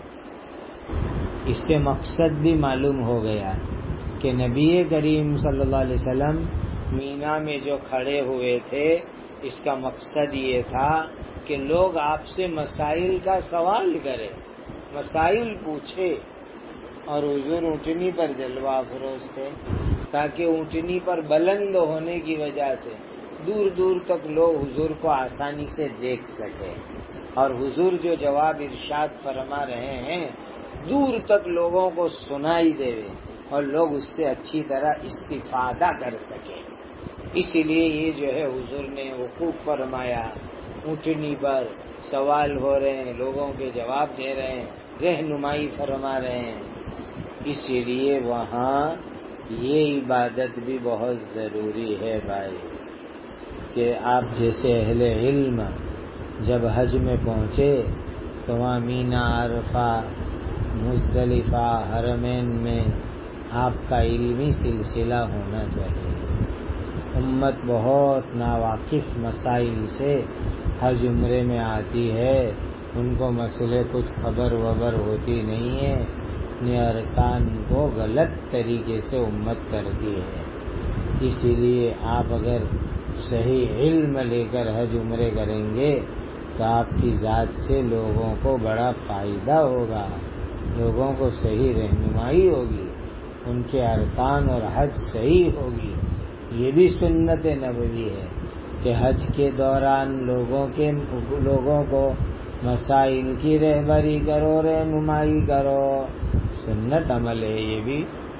اس سے مقصد بھی معلوم ہو گیا کہ نبی کریم صلی اللہ علیہ وسلم مینا میں جو کھڑے ہوئے تھے اس کا مقصد یہ تھا کہ لوگ آپ سے مسائل کا سوال کریں، مسائل پوچھے، اور حضور اونٹنی پر جلوہ افروز تھے تاکہ اونٹنی پر بلند ہونے کی وجہ سے دور دور تک لوگ حضور کو آسانی سے دیکھ سکیں، اور حضور جو جواب ارشاد فرما رہے ہیں دور تک لوگوں کو سنائی دے اور لوگ اس سے اچھی طرح استفادہ کر سکیں۔ اسی لیے یہ جو ہے حضور نے وقوف فرمایا، اونٹنی پر سوال ہو رہے ہیں، لوگوں کے جواب دے رہے ہیں، رہنمائی فرما رہے ہیں۔ اسی لیے وہاں یہ عبادت بھی بہت ضروری ہے بھائی، کہ آپ جیسے اہل علم جب حج میں پہنچے تو وہاں مینا، عرفہ، مزدلفہ، حرمین میں آپ کا علمی سلسلہ ہونا چاہیے۔ امت بہت ناواقف مسائل سے حج عمرے میں آتی ہے، ان کو مسئلے کچھ خبر وبر ہوتی نہیں ہے، اپنے ارکان کو غلط طریقے سے امت کرتی ہے۔ اسی لیے آپ اگر صحیح علم لے کر حج عمرے کریں گے تو آپ کی ذات سے لوگوں کو بڑا فائدہ ہوگا، لوگوں کو صحیح رہنمائی ہوگی، ان کے ارکان اور حج صحیح ہوگی۔ یہ بھی سنت نبوی ہے کہ حج کے دوران لوگوں کو مسائل کی رہبری کرو، رہنمائی کرو، سنت عمل ہے یہ بھی۔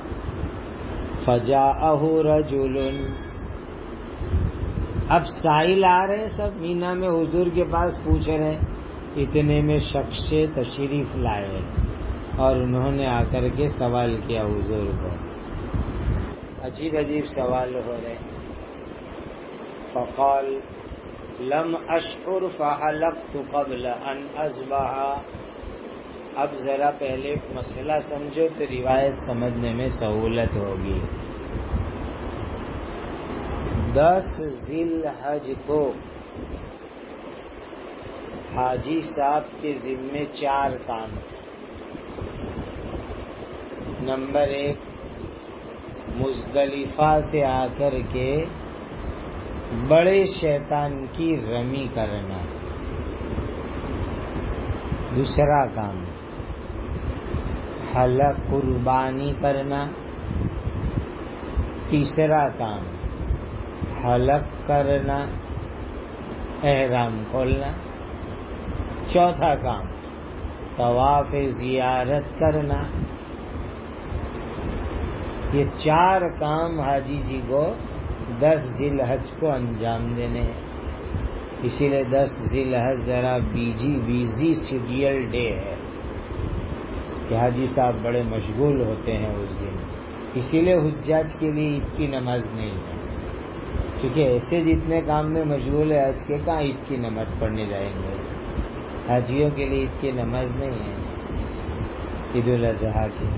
فجاءہ رجل، اب سائل آ رہے ہیں سب مینا میں حضور کے پاس پوچھ رہے ہیں، اتنے میں شخص تشریف لائے اور انہوں نے آ کر کے سوال کیا حضور کو، عجیب عجیب سوال ہو رہے ہیں۔ فقال لم اشعر فحلقت قبل ان اذبح، اب ذرا پہلے مسئلہ سمجھو تو روایت سمجھنے میں سہولت ہوگی۔ 10 ذی الحج کو حاجی صاحب کے ذمے 4 کام۔ نمبر 1، مزدلفہ سے آ کر کے بڑے شیطان کی رمی کرنا۔ دوسرا کام حلق قربانی کرنا، تیسرا کام حلق کرنا، احرام کھولنا، چوتھا کام طواف زیارت کرنا. یہ 4 کام حاجی جی کو 10 ذی الحج کو انجام دینے ہیں. اسی لیے 10 ذی الحج ذرا بیزی شیڈیول ڈے ہے کہ حاجی صاحب بڑے مشغول ہوتے ہیں اس دن. اسی لیے حجاج کے لیے عید کی نماز نہیں ہے، کیونکہ ایسے جتنے کام میں مشغول ہے حج کے، کہاں عید کی نماز پڑھنے جائیں گے. حاجیوں کے لیے عید کی نماز نہیں ہے، عید الاضحیٰ کی.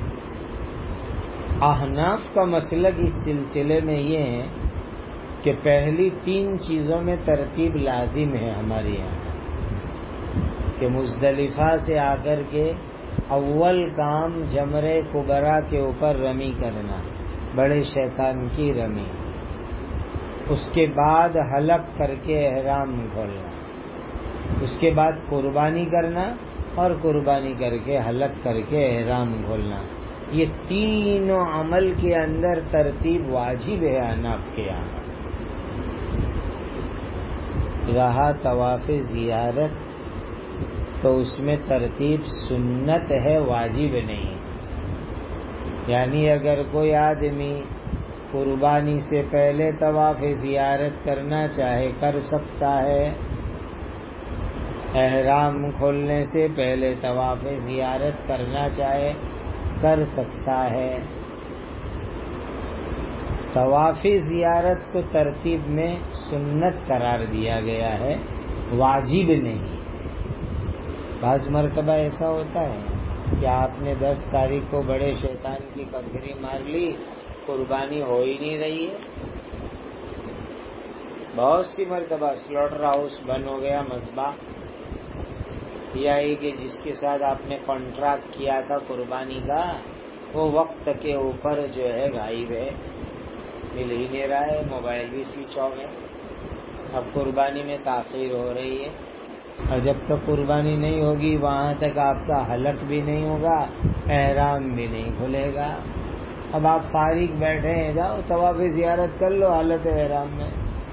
احناف کا مسلک اس سلسلے میں یہ ہے کہ پہلی 3 چیزوں میں ترتیب لازم ہے ہمارے یہاں، کہ مزدلفہ سے آ کر کے اول کام جمرے کبریٰ کے اوپر رمی کرنا، بڑے شیطان کی رمی. اس کے بعد حلق کر کے احرام کھولنا، اس کے بعد قربانی کرنا، اور قربانی کر کے حلق کر کے احرام کھولنا. یہ تینوں عمل کے اندر ترتیب واجب ہے احناف کے یہاں. رہا طواف زیارت تو اس میں ترتیب سنت ہے، واجب نہیں. یعنی اگر کوئی آدمی قربانی سے پہلے طواف زیارت کرنا چاہے کر سکتا ہے، احرام کھولنے سے پہلے طواف زیارت کرنا چاہے کر سکتا ہے. طواف زیارت کو ترتیب میں سنت قرار دیا گیا ہے، واجب نہیں. بعض مرتبہ ایسا ہوتا ہے کہ آپ نے 10 تاریخ کو بڑے شیطان کی کنکری مار لی، قربانی ہو ہی نہیں رہی ہے. بہت سی مرتبہ سلوٹر ہاؤس بند ہو گیا، مذبح یا کہ جس کے ساتھ آپ نے کانٹریکٹ کیا تھا قربانی کا، وہ وقت کے اوپر جو ہے غائب ہے، مل ہی نہیں رہا ہے، موبائل بھی سوئچ آف ہے. اب قربانی میں تاخیر ہو رہی ہے، اور جب تک قربانی نہیں ہوگی وہاں تک آپ کا حلق بھی نہیں ہوگا، احرام بھی نہیں کھلے گا. اب آپ فارغ بیٹھے ہیں، جاؤ طواف زیارت کر لو حالت احرام میں.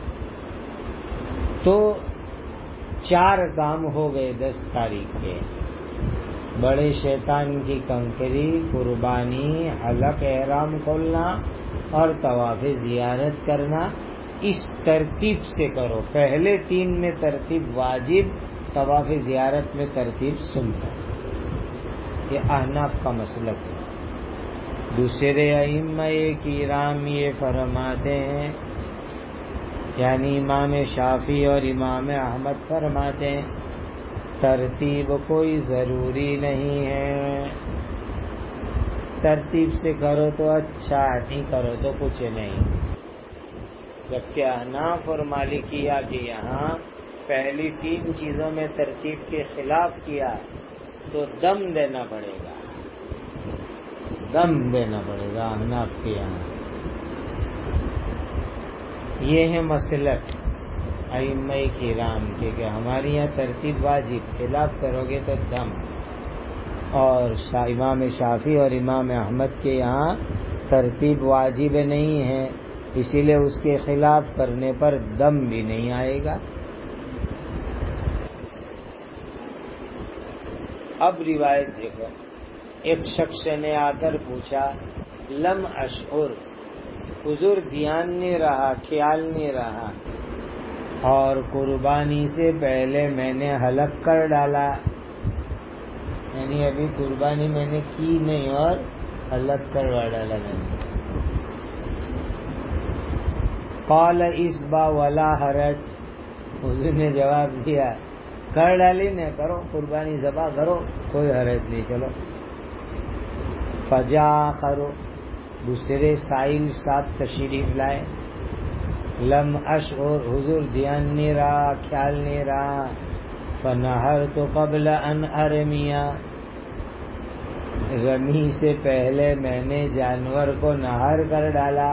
تو 4 کام ہو گئے 10 تاریخ کے: بڑے شیطان کی کنکری، قربانی، حلق احرام کھولنا اور طواف زیارت کرنا. اس ترتیب سے کرو. پہلے 3 میں ترتیب واجب، طواف زیارت میں ترتیب سنت. یہ احناف کا مسلک ہے. دوسرے ائمہ کرام یہ فرماتے ہیں، یعنی امام شافعی اور امام احمد فرماتے ہیں ترتیب کوئی ضروری نہیں ہے. ترتیب سے کرو تو اچھا، نہیں کرو تو کچھ نہیں. جبکہ احناف اور مالکیہ کے یہاں پہلی 3 چیزوں میں ترتیب کے خلاف کیا تو دم دینا پڑے گا، دم دینا پڑے گا احناف کے یہاں. یہ ہے مسلک ائمہ کرام کے کہ ہمارے یہاں ترتیب واجب، خلاف کرو گے تو دم. اور امام شافعی اور امام احمد کے یہاں ترتیب واجب نہیں ہے، اسی لیے اس کے خلاف کرنے پر دم بھی نہیں آئے گا. اب روایت دیکھو، ایک شخص نے آ کر پوچھا لم اشعر، حضور دھیان نہیں رہا، خیال نہیں رہا، اور قربانی سے پہلے میں نے حلق کر ڈالا، یعنی ابھی قربانی میں نے کی نہیں اور حلق کروا ڈالا میں نے. قال اسبا ولا حرج، حضور نے جواب دیا کر ڈالی نے، کرو قربانی ذبح کرو، کوئی حرج نہیں، چلو. فجا خرو، دوسرے سائل صاحب تشریف لائے. لم اشعر، حضور دھیان نہیں رہا، خیال نہیں رہا. فنہرت قبل ان ارمیا، رمی سے پہلے میں نے جانور کو نہر کر ڈالا.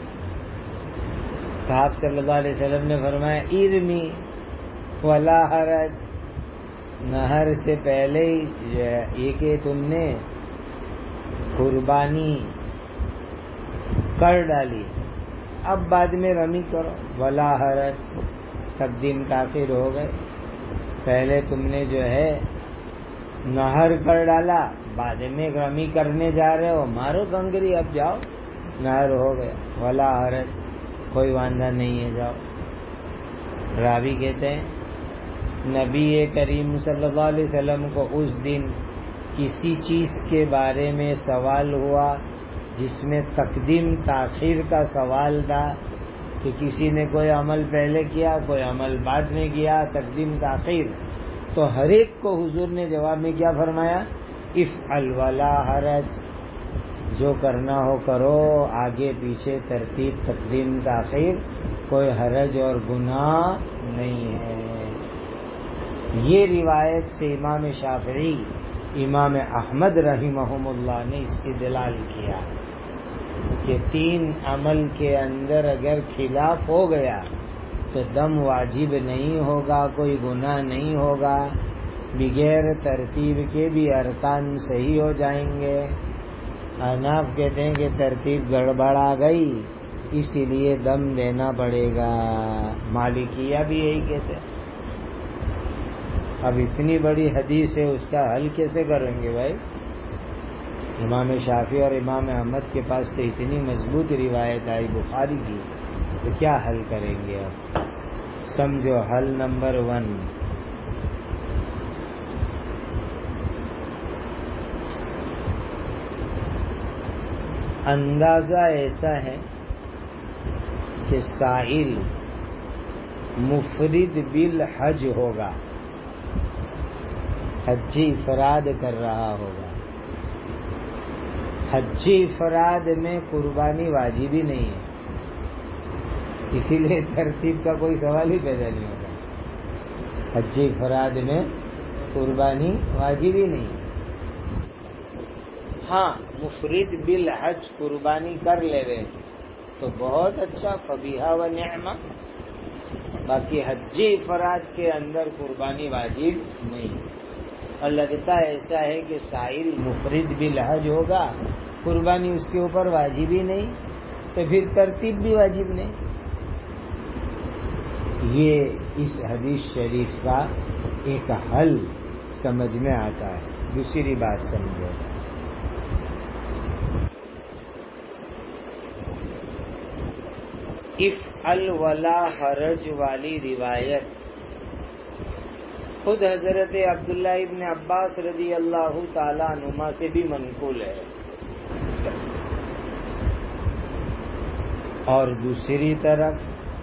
تو آپ صلی اللہ علیہ وسلم نے فرمایا ارمی ولا حرج، نہر سے پہلے ہی یہ کہ تم نے قربانی کر ڈالی، اب بعد میں رمی کرو، ولا حرج، تقدیم تاخیر ہو گئے. پہلے تم نے جو ہے نہر کر ڈالا، بعد میں رمی کرنے جا رہے ہو، مارو کنکری، اب جاؤ، نہر ہو گیا، ولا حرج، کوئی واندہ نہیں ہے، جاؤ. راوی کہتے ہیں نبی کریم صلی اللہ علیہ وسلم کو اس دن کسی چیز کے بارے میں سوال ہوا جس میں تقدیم تاخیر کا سوال تھا، کہ کسی نے کوئی عمل پہلے کیا، کوئی عمل بعد میں کیا، تقدیم تاخیر. تو ہر ایک کو حضور نے جواب میں کیا فرمایا؟ افعل ولا حرج، جو کرنا ہو کرو، آگے پیچھے ترتیب تقدیم تاخیر، کوئی حرج اور گناہ نہیں ہے. یہ روایت سے امام شافعی، امام احمد رحمہم اللہ نے استدلال کیا کہ 3 عمل کے اندر اگر خلاف ہو گیا تو دم واجب نہیں ہوگا، کوئی گناہ نہیں ہوگا، بغیر ترتیب کے بھی ارکان صحیح ہو جائیں گے. احناف کہتے ہیں کہ ترتیب گڑبڑا گئی، اسی لیے دم دینا پڑے گا. مالکیہ بھی یہی کہتے ہیں. اب اتنی بڑی حدیث ہے، اس کا حل کیسے کریں گے بھائی؟ امام شافعی اور امام احمد کے پاس تو اتنی مضبوط روایت آئی بخاری کی، تو کیا حل کریں گے؟ اب سمجھو حل نمبر 1، اندازہ ایسا ہے کہ سائل مفرد بالحج ہوگا، حج افراد کر رہا ہوگا. حج افراد میں قربانی واجب ہی نہیں ہے، اسی لیے ترتیب کا کوئی سوال ہی پیدا نہیں ہوگا. حج افراد میں قربانی واجب ہی نہیں ہے. ہاں مفرد بالحج قربانی کر لے رہے تو بہت اچھا، فبیہا و نعمہ. باقی حج افراد کے اندر قربانی واجب نہیں. اور لگتا ایسا ہے کہ سائل مفرد بالحج ہوگا، قربانی اس کے اوپر واجب ہی نہیں، تو پھر ترتیب بھی واجب نہیں. یہ اس حدیث شریف کا ایک حل سمجھ میں آتا ہے. دوسری بات سمجھو، افعل ولا حرج والی روایت خود حضرت عبداللہ ابن عباس رضی اللہ تعالی عنہما سے بھی منقول ہے، اور دوسری طرف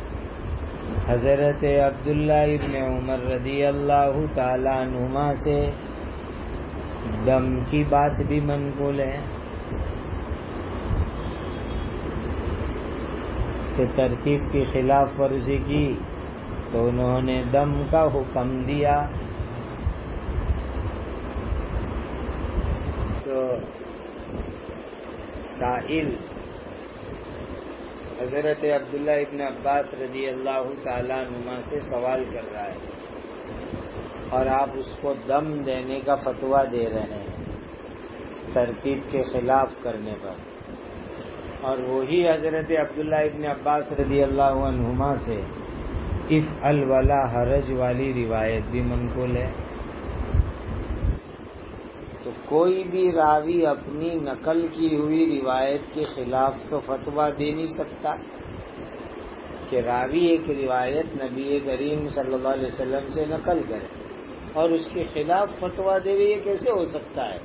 حضرت عبداللہ ابن عمر رضی اللہ تعالی عنہما سے دم کی بات بھی منقول ہے کہ ترتیب کی خلاف ورزی کی تو انہوں نے دم کا حکم دیا. تو سائل حضرت عبداللہ ابن عباس رضی اللہ تعالیٰ عنہما سے سوال کر رہا ہے اور آپ اس کو دم دینے کا فتویٰ دے رہے ہیں ترتیب کے خلاف کرنے پر. اور وہی حضرت عبداللہ ابن عباس رضی اللہ عنہما سے افعل ولا حرج والی روایت بھی منقول ہے. تو کوئی بھی راوی اپنی نقل کی ہوئی روایت کے خلاف تو فتویٰ دے نہیں سکتا کہ راوی ایک روایت نبی کریم صلی اللہ علیہ وسلم سے نقل کرے اور اس کے خلاف فتویٰ دے. یہ کیسے ہو سکتا ہے؟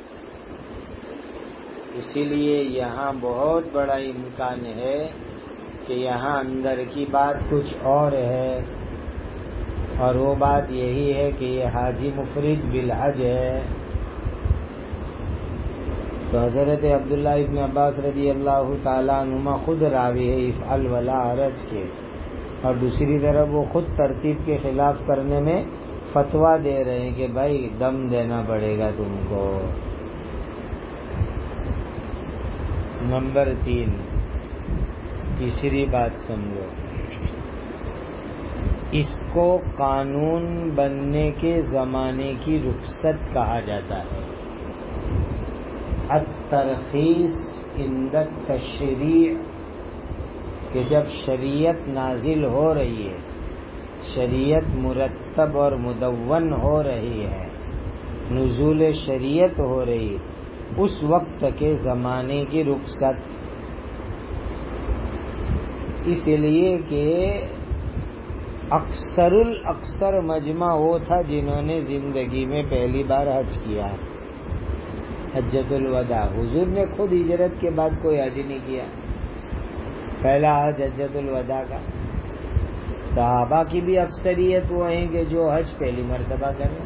اسی لیے یہاں بہت بڑا امکان ہے کہ یہاں اندر کی بات کچھ اور ہے، اور وہ بات یہی ہے کہ یہ حاجی مفرد بالحج ہے. تو حضرت عبداللہ ابن عباس رضی اللہ تعالیٰ عنہما خود راوی ہے افعل ولا حرج کے، اور دوسری طرف وہ خود ترتیب کے خلاف کرنے میں فتویٰ دے رہے ہیں کہ بھائی دم دینا پڑے گا تم کو. نمبر 3، تیسری بات سمجھو، اس کو قانون بننے کے زمانے کی رخصت کہا جاتا ہے. الترخیص عند التشریع، کہ جب شریعت نازل ہو رہی ہے، شریعت مرتب اور مدون ہو رہی ہے، نزول شریعت ہو رہی، اس وقت کے زمانے کی رخصت، اس لیے کہ اکثر مجمع وہ تھا جنہوں نے زندگی میں پہلی بار حج کیا، حجۃ الوداع۔ حضور نے خود ہجرت کے بعد کوئی حج نہیں کیا، پہلا حج حجۃ الوداع کا۔ صحابہ کی بھی اکثریت وہ ہیں کہ جو حج پہلی مرتبہ کریں،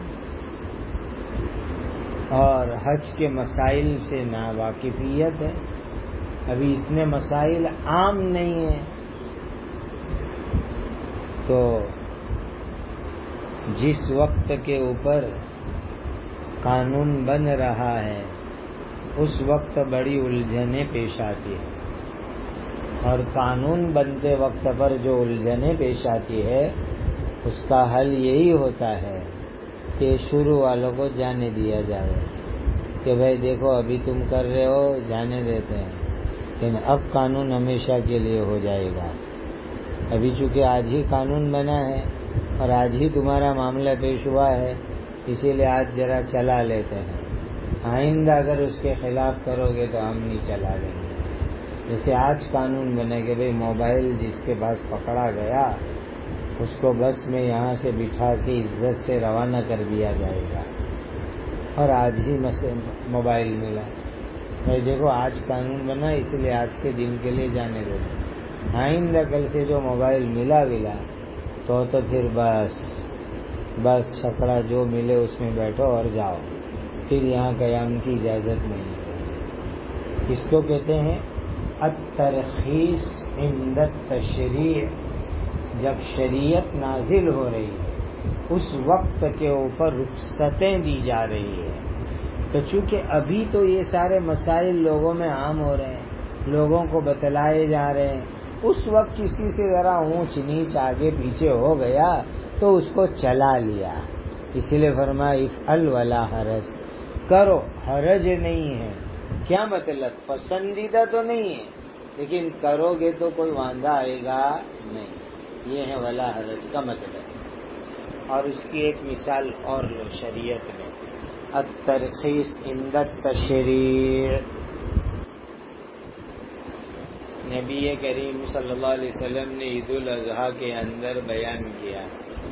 اور حج کے مسائل سے ناواقفیت ہے، ابھی اتنے مسائل عام نہیں ہیں۔ تو جس وقت کے اوپر قانون بن رہا ہے اس وقت بڑی الجھنیں پیش آتی ہیں، اور قانون بنتے وقت پر جو الجھنیں پیش آتی ہے اس کا حل یہی ہوتا ہے کہ شروع والوں کو جانے دیا جائے کہ بھائی دیکھو ابھی تم کر رہے ہو، جانے دیتے ہیں، لیکن اب قانون ہمیشہ کے لیے ہو جائے گا۔ ابھی چونکہ آج ہی قانون بنا ہے اور آج ہی تمہارا معاملہ پیش ہوا ہے، اسی لیے آج ذرا چلا لیتے ہیں، آئندہ اگر اس کے خلاف کرو گے تو ہم نہیں چلا لیں گے۔ جیسے آج قانون بنے کہ بھئی موبائل جس کے پاس پکڑا گیا اس کو بس میں یہاں سے بٹھا کے عزت سے روانہ کر دیا جائے گا، اور آج ہی موبائل ملا، بھائی دیکھو آج قانون بنا اس لیے آج کے دن کے لیے جانے دو، آئندہ کل سے جو موبائل ملا تو پھر بس چھکڑا جو ملے اس میں بیٹھو اور جاؤ، پھر یہاں قیام کی اجازت نہیں ہے۔ اس کو کہتے ہیں الترخیص عند التشریع، جب شریعت نازل ہو رہی ہے اس وقت کے اوپر رخصتیں دی جا رہی ہے۔ تو چونکہ ابھی تو یہ سارے مسائل لوگوں میں عام ہو رہے ہیں، لوگوں کو بتلائے جا رہے ہیں، اس وقت کسی سے ذرا اونچ نیچ آگے پیچھے ہو گیا تو اس کو چلا لیا، اسی لیے فرمایا افعل ولا حرج، کرو حرج نہیں ہے۔ کیا مطلب؟ پسندیدہ تو نہیں ہے لیکن کرو گے تو کوئی واندہ آئے گا نہیں، یہ ہے ولا حرج کا مطلب۔ اور اس کی ایک مثال اور لو شریعت میں، الترخیص عند التشریع، نبی کریم صلی اللہ علیہ وسلم نے عید الاضحیٰ کے اندر بیان کیا،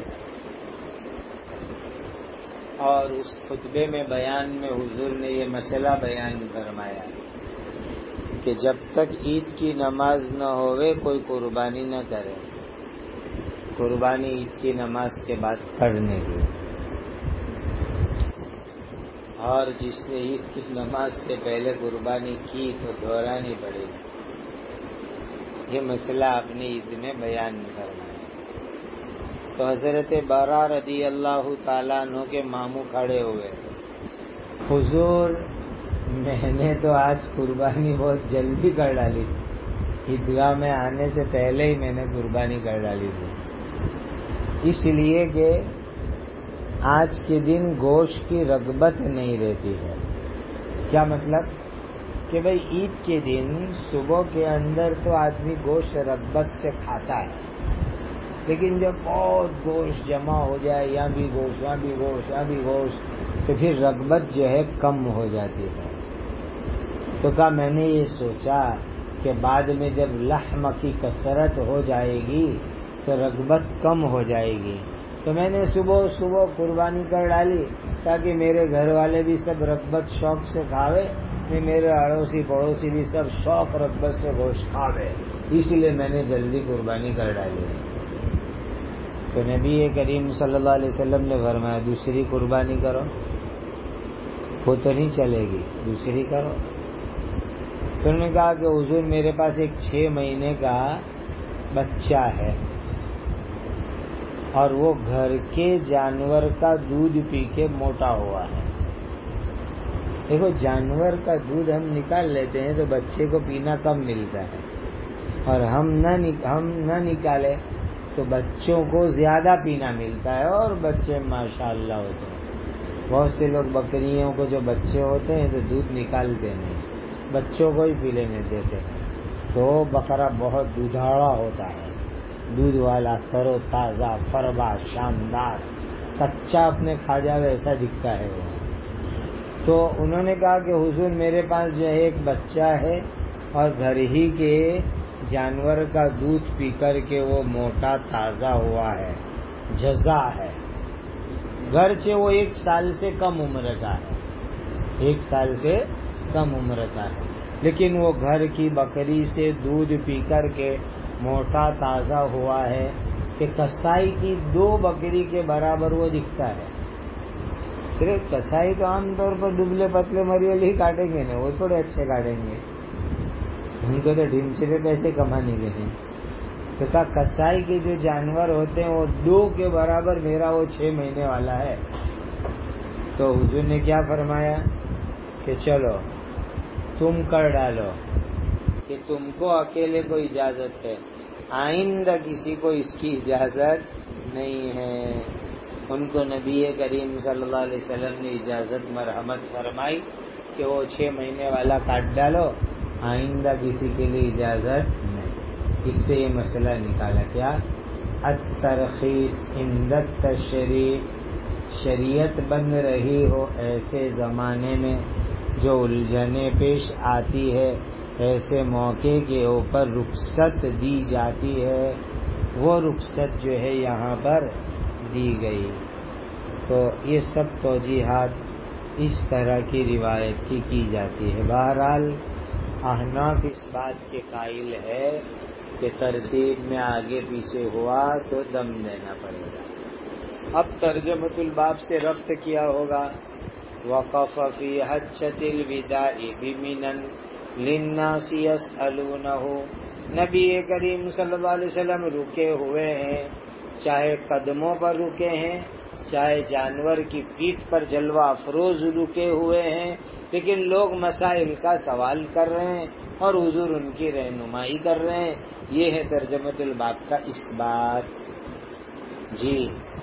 اور اس خطبے میں بیان میں حضور نے یہ مسئلہ بیان فرمایا کہ جب تک عید کی نماز نہ ہوئے کوئی قربانی نہ کرے، قربانی عید کی نماز کے بعد کرنے کی، اور جس نے عید کی نماز سے پہلے قربانی کی تو دہرانی پڑے گی۔ یہ مسئلہ اپنی عید میں بیان فرمایا۔ تو حضرت برا رضی اللہ تعالیٰ عنہ کے ماموں کھڑے ہوئے، حضور میں نے تو آج قربانی بہت جلدی کر ڈالی، عیدگاہ میں آنے سے پہلے ہی میں نے قربانی کر ڈالی تھی، اس لیے کہ آج کے دن گوشت کی رغبت نہیں رہتی ہے۔ کیا مطلب؟ کہ بھئی عید کے دن صبح کے اندر تو آدمی گوشت رغبت سے کھاتا ہے، لیکن جب بہت گوشت جمع ہو جائے، یہاں بھی گوشت، یہاں بھی گوشت، یہاں بھی گوشت، تو پھر رغبت جو ہے کم ہو جاتی ہے۔ تو کہا میں نے یہ سوچا کہ بعد میں جب لحم کی کثرت ہو جائے گی تو رغبت کم ہو جائے گی، تو میں نے صبح قربانی کر ڈالی تاکہ میرے گھر والے بھی سب رغبت شوق سے کھاوے، میرے اڑوسی پڑوسی بھی سب شوق رغبت سے گوشت کھاوے، اس لیے میں نے جلدی قربانی کر ڈالی۔ تو نبی کریم صلی اللہ علیہ وسلم نے فرمایا دوسری قربانی کرو، وہ تو نہیں چلے گی، دوسری کرو۔ تو انہوں نے کہا کہ حضور میرے پاس ایک 6 مہینے کا بچہ ہے اور وہ گھر کے جانور کا دودھ پی کے موٹا ہوا ہے۔ دیکھو جانور کا دودھ ہم نکال لیتے ہیں تو بچے کو پینا کم ملتا ہے، اور ہم نہ نکالے تو بچوں کو زیادہ پینا ملتا ہے، اور بچے ماشاءاللہ ہوتے ہیں۔ بہت سے لوگ بکریوں کو جو بچے ہوتے ہیں تو دودھ نکالتے نہیں، بچوں کو ہی پی لینے دیتے ہیں. تو بکرا بہت دودھاڑا ہوتا ہے، دودھ والا، تر و تازہ، فربا، شاندار، کچا اپنے کھا جاوے ایسا دکھتا ہے وہ. تو انہوں نے کہا کہ حضور میرے پاس جو ہے ایک بچہ ہے اور گھر ہی کے جانور کا دودھ پی کر کے وہ موٹا تازہ ہوا ہے، جزا ہے. گرچہ وہ 1 سال سے کم عمر کا ہے، 1 سال سے کم عمر کا ہے، لیکن وہ گھر کی بکری سے دودھ پی کر کے موٹا تازہ ہوا ہے کہ کسائی کی 2 بکری کے برابر وہ دکھتا ہے. صرف کسائی تو عام طور پر دبلے پتلے مریل ہی کاٹیں گے نا، وہ تھوڑے اچھے کاٹیں گے، ان کو تو ڈھمچے پہ پیسے کمانے کے ہیں. تو کہا کسائی کے جو جانور ہوتے ہیں وہ 2 کے برابر میرا وہ 6 مہینے والا ہے. تو حضور نے کیا فرمایا کہ چلو تم کر ڈالو کہ تم کو اکیلے کو اجازت ہے، آئندہ کسی کو اس کی اجازت نہیں ہے. ان کو نبی کریم صلی اللہ علیہ وسلم نے اجازت مرحمت فرمائی کہ وہ 6 مہینے والا کاٹ ڈالو، آئندہ کسی کے لیے اجازت نہیں. اس سے یہ مسئلہ نکالا کیا؟ الترخیص عند التشریع، شریعت بن رہی ہو ایسے زمانے میں جو الجھنیں پیش آتی ہے، ایسے موقع کے اوپر رخصت دی جاتی ہے، وہ رخصت جو ہے یہاں پر دی گئی. تو یہ سب توجیحات اس طرح کی روایت کی جاتی ہے. بہرحال احناف اس بات کے قائل ہے کہ ترتیب میں آگے پیچھے ہوا تو دم دینا پڑے گا. اب ترجمۃ الباب سے ربط کیا ہوگا. وقف فی حجۃ الوداع بمنن للناس یسألونہ، نبی کریم صلی اللہ علیہ وسلم رکے ہوئے ہیں، چاہے قدموں پر رکے ہیں، چاہے جانور کی پیٹھ پر جلوہ افروز رکے ہوئے ہیں، لیکن لوگ مسائل کا سوال کر رہے ہیں اور حضور ان کی رہنمائی کر رہے ہیں. یہ ہے ترجمۃ الباب کا اس بات. جی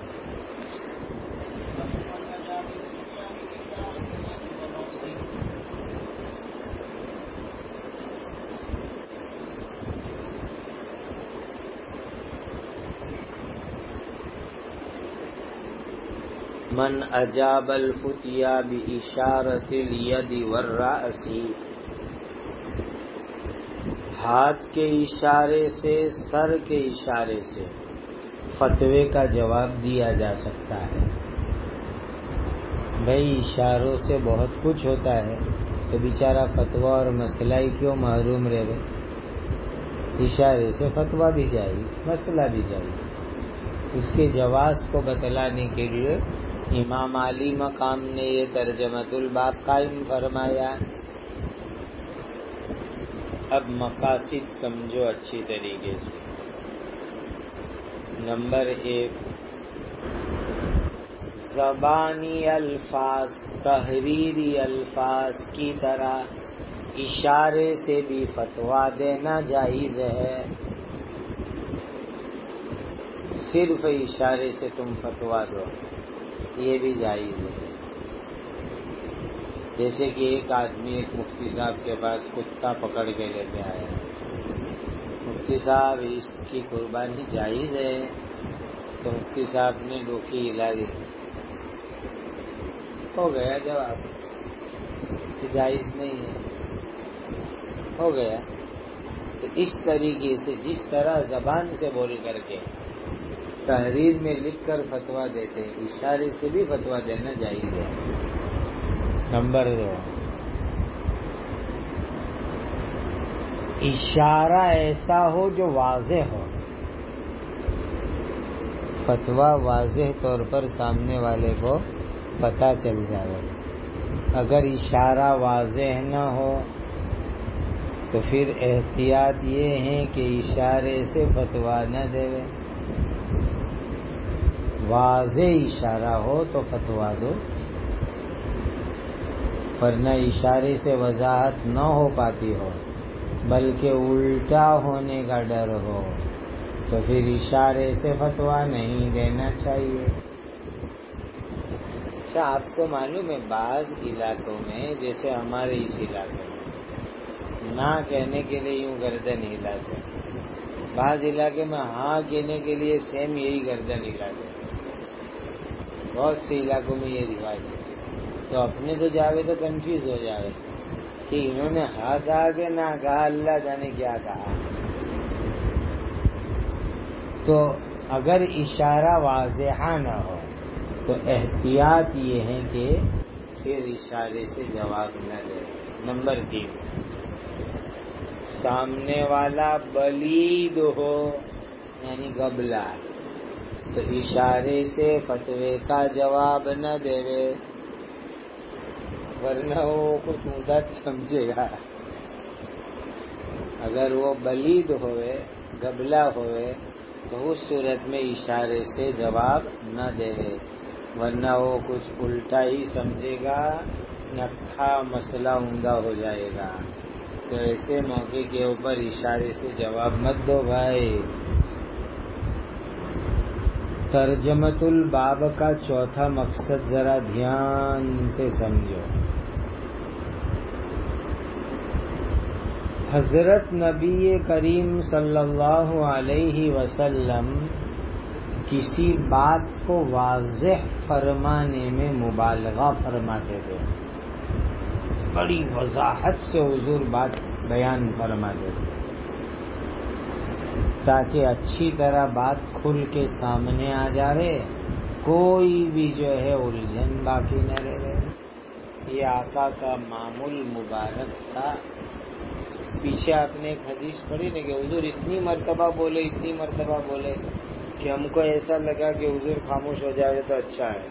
من اجاب الفتیا باشارۃ الید والراس، ہاتھ کے اشارے سے، سر کے اشارے سے فتوے کا جواب دیا جا سکتا ہے. بھائی اشاروں سے بہت کچھ ہوتا ہے، تو بیچارہ فتویٰ اور مسئلہ ہی کیوں محروم رہے؟ اشارے سے فتویٰ بھی جائز، مسئلہ بھی جائز. اس کے جواز کو بتلانے کے لیے امام علی مقام نے یہ ترجمۃ الباب قائم فرمایا. اب مقاصد سمجھو اچھی طریقے سے. نمبر 1، زبانی الفاظ، تحریری الفاظ کی طرح اشارے سے بھی فتویٰ دینا جائز ہے. صرف اشارے سے تم فتویٰ دو، یہ بھی جائز ہے. جیسے کہ ایک آدمی ایک مفتی صاحب کے پاس کتا پکڑ کے لے کے آیا، مفتی صاحب اس کی قربانی جائز ہے؟ تو مفتی صاحب نے ڈوکی ہلا دی. ہو گیا جواب کہ جائز نہیں ہے، ہو گیا. تو اس طریقے سے جس طرح زبان سے بول کر کے تحریر میں لکھ کر فتویٰ دیتے، اشارے سے بھی فتویٰ دینا جائز ہے. نمبر 2، اشارہ ایسا ہو جو واضح ہو، فتویٰ واضح طور پر سامنے والے کو پتہ چل جائے. اگر اشارہ واضح نہ ہو تو پھر احتیاط یہ ہے کہ اشارے سے فتویٰ نہ دے. واضح اشارہ ہو تو فتویٰ دو، ورنہ اشارے سے وضاحت نہ ہو پاتی ہو بلکہ الٹا ہونے کا ڈر ہو تو پھر اشارے سے فتویٰ نہیں دینا چاہیے. کیا آپ کو معلوم ہے بعض علاقوں میں، جیسے ہمارے اس علاقے میں نہ کہنے کے لیے یوں گردن ہلاتے، بعض علاقے میں ہاں کہنے کے لیے سیم یہی گردن ہلاتے، بہت سے علاقوں میں یہ رواج ہے۔ تو اپنے تو جاوے تو کنفیوز ہو جاوے کہ انہوں نے ہاں کہا کہ نہ کہا، اللہ جانے کیا کہا۔ تو اگر اشارہ واضح نہ ہو تو احتیاط یہ ہے کہ پھر اشارے سے جواب نہ دے۔ نمبر 3، سامنے والا بلید ہو یعنی گبلا، تو اشارے سے فتوے کا جواب نہ دے، ورنہ وہ کچھ مدت سمجھے گا۔ اگر وہ بلید ہوئے، گبلا ہوئے، تو اس صورت میں اشارے سے جواب نہ دے، ورنہ وہ کچھ الٹا ہی سمجھے گا، نکھا مسئلہ عمدہ ہو جائے گا۔ تو ایسے موقع کے اوپر اشارے سے جواب مت دو بھائی۔ ترجمۃ الباب کا چوتھا مقصد ذرا دھیان سے سمجھو۔ حضرت نبی کریم صلی اللہ علیہ وسلم کسی بات کو واضح فرمانے میں مبالغہ فرماتے تھے، بڑی وضاحت سے حضور بات بیان فرماتے تھے تاکہ اچھی طرح بات کھل کے سامنے آ جائے، کوئی بھی جو ہے الجھن باقی نہ رہے۔ یہ آقا کا معمول مبارک تھا۔ پیچھے آپ نے ایک حدیث پڑھی نا کہ حضور اتنی مرتبہ بولے کہ ہم کو ایسا لگا کہ حضور خاموش ہو جائے تو اچھا ہے۔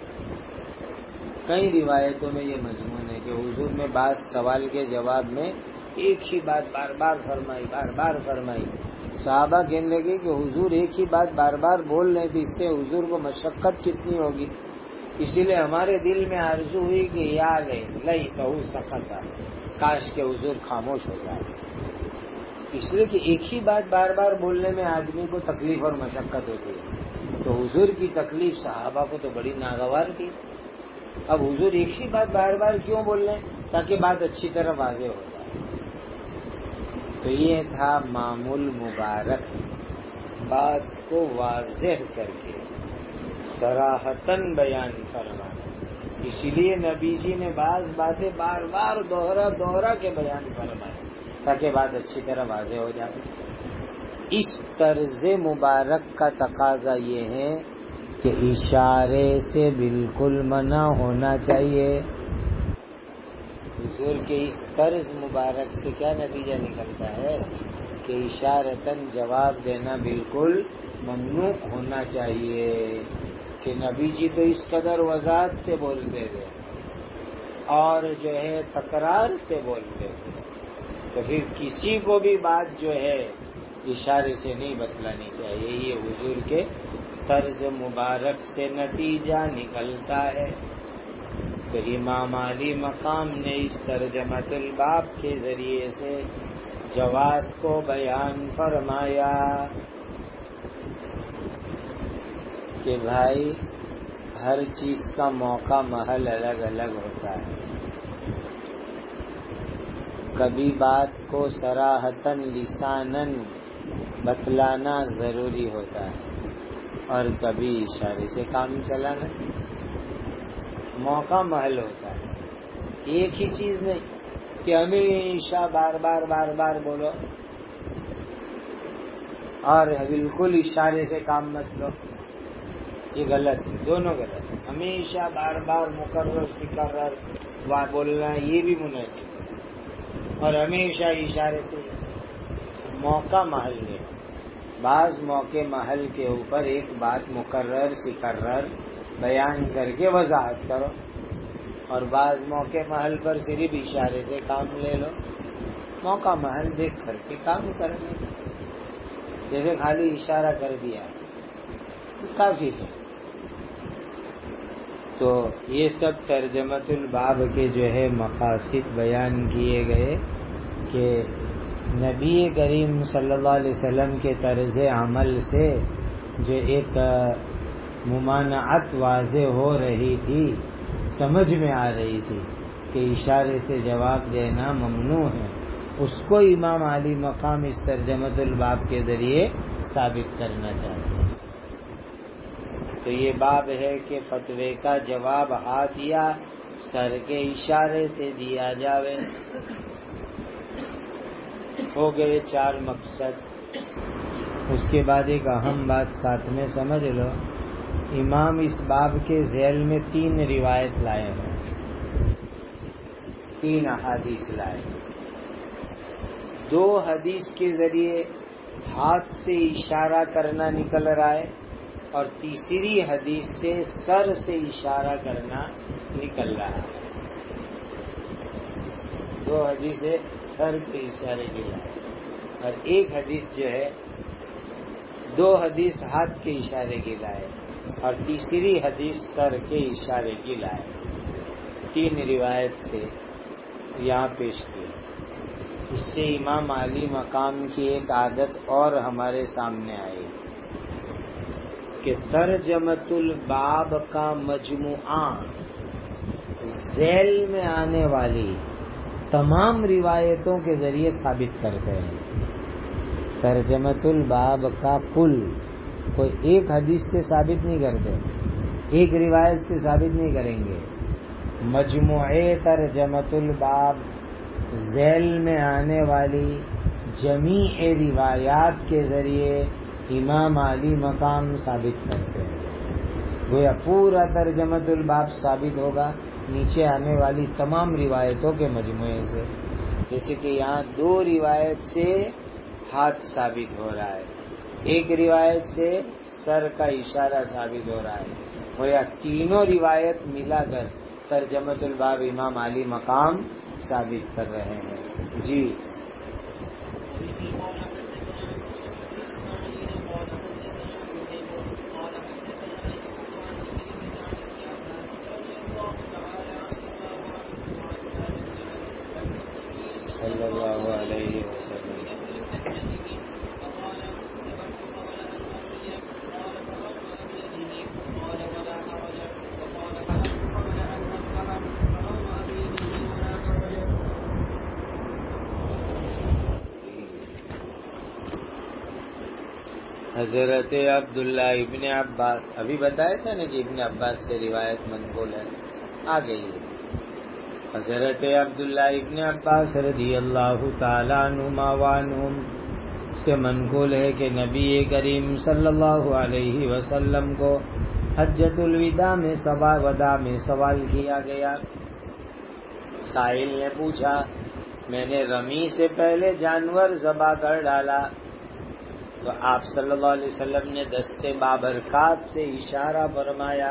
کئی روایتوں میں یہ مضمون ہے کہ حضور نے بعض سوال کے جواب میں ایک ہی بات بار بار فرمائی۔ صحابہ کہنے لگے کہ حضور ایک ہی بات بار بار بول رہے تھے، اس سے حضور کو مشقت کتنی ہوگی، اسی لیے ہمارے دل میں آرزو ہوئی کہ یا لئی کہو سکتا، کاش کہ حضور خاموش ہو جائے، اس لیے کہ ایک ہی بات بار بار بولنے میں آدمی کو تکلیف اور مشقت ہوتی ہے۔ تو حضور کی تکلیف صحابہ کو تو بڑی ناگوار تھی۔ اب حضور ایک ہی بات بار بار کیوں بول رہے ہیں؟ تاکہ بات اچھی طرح واضح ہو جائے۔ تو یہ تھا معمول مبارک، بات کو واضح کر کے صراحتاً بیان فرمانا۔ اسی لیے نبی جی نے بعض باتیں بار بار دوہرا کے بیان فرمائے تاکہ بات اچھی طرح واضح ہو جائے۔ اس طرز مبارک کا تقاضا یہ ہے کہ اشارے سے بالکل منع ہونا چاہیے۔ حضور کے اس طرز مبارک سے کیا نتیجہ نکلتا ہے کہ اشارتاً جواب دینا بالکل ممنوع ہونا چاہیے، کہ نبی جی تو اس قدر وضاحت سے بولتے تھے اور جو ہے تکرار سے بولتے تھے، تو پھر کسی کو بھی بات جو ہے اشارے سے نہیں بتلانی چاہیے۔ یہ حضور کے طرز مبارک سے نتیجہ نکلتا ہے۔ تو امام علی مقام نے اس ترجمۃ الباب کے ذریعے سے جواز کو بیان فرمایا کہ بھائی ہر چیز کا موقع محل الگ الگ ہوتا ہے۔ کبھی بات کو صراحتاً لساناً بتلانا ضروری ہوتا ہے اور کبھی اشارے سے کام چلانا چاہیے۔ موقع محل ہوتا ہے، ایک ہی چیز نہیں کہ ہمیشہ بار بار بولو اور بالکل اشارے سے کام مت لو، یہ غلط ہے، دونوں غلط ہے۔ ہمیشہ بار مکرر سکرر بولنا یہ بھی مناسب ہے، اور ہمیشہ اشارے سے موقع محل ہے۔ بعض موقع محل کے اوپر ایک بات مکرر سکرر بیان کر کے وضاحت کرو، اور بعض موقع محل پر صرف اشارے سے کام لے لو۔ موقع محل دیکھ کر کے کام کرنے، جیسے خالی اشارہ کر دیا کافی ہے۔ تو یہ سب ترجمۃ الباب کے جو ہے مقاصد بیان کیے گئے کہ نبی کریم صلی اللہ علیہ وسلم کے طرز عمل سے جو ایک ممانعت واضح ہو رہی تھی، سمجھ میں آ رہی تھی کہ اشارے سے جواب دینا ممنوع ہے، اس کو امام علی مقام اس ترجمۃ الباب کے ذریعے ثابت کرنا چاہتے ہیں۔ تو یہ باب ہے کہ فتوے کا جواب ہاتھ یا سر کے اشارے سے دیا جاوے۔ ہو گئے 4 مقصد۔ اس کے بعد ایک اہم بات ساتھ میں سمجھ لو، امام اس باب کے ذیل میں 3 روایت لائے ہیں، 3 احادیث لائے۔ 2 حدیث کے ذریعے ہاتھ سے اشارہ کرنا نکل رہا ہے، اور تیسری حدیث سے سر سے اشارہ کرنا نکل رہا ہے۔ 2 حدیثیں سر کے اشارے کی لائے، اور ایک حدیث جو ہے 2 حدیث ہاتھ کے اشارے کی لائے، اور تیسری حدیث سر کے اشارے کی لائے۔ 3 روایت سے یہاں پیش کی۔ اس سے امام علی مقام کی ایک عادت اور ہمارے سامنے آئی کہ ترجمۃ الباب کا مجموعہ ذیل میں آنے والی تمام روایتوں کے ذریعے ثابت کرتے ہیں۔ ترجمۃ الباب کا کل کوئی ایک حدیث سے ثابت نہیں کرتے، ایک روایت سے ثابت نہیں کریں گے۔ مجموعے ترجمۃ الباب ذیل میں آنے والی جمیع روایات کے ذریعے امام علی مقام ثابت کرتے ہیں۔ گویا پورا ترجمۃ الباب ثابت ہوگا نیچے آنے والی تمام روایتوں کے مجموعے سے۔ جیسے کہ یہاں 2 روایت سے ہاتھ ثابت ہو رہا ہے، ایک روایت سے سر کا اشارہ ثابت ہو رہا ہے، گویا تینوں روایت ملا کر ترجمۃ الباب امام علی مقام ثابت کر رہے ہیں۔ جی صلی اللہ علیہ وسلم۔ حضرت عبداللہ ابن عباس، ابھی بتایا تھا نا کہ ابن عباس سے روایت منقول ہے، آ گئی ہے۔ حضرت عبداللہ ابن عباس رضی اللہ تعالیٰ عنہما وعنہم سے منقول ہے کہ نبی کریم صلی اللہ علیہ وسلم کو حجۃ الوداع میں سوال کیا گیا۔ سائل نے پوچھا، میں نے رمی سے پہلے جانور ذبح کر ڈالا تو آپ صلی اللہ علیہ وسلم نے دست بابرکات سے اشارہ فرمایا،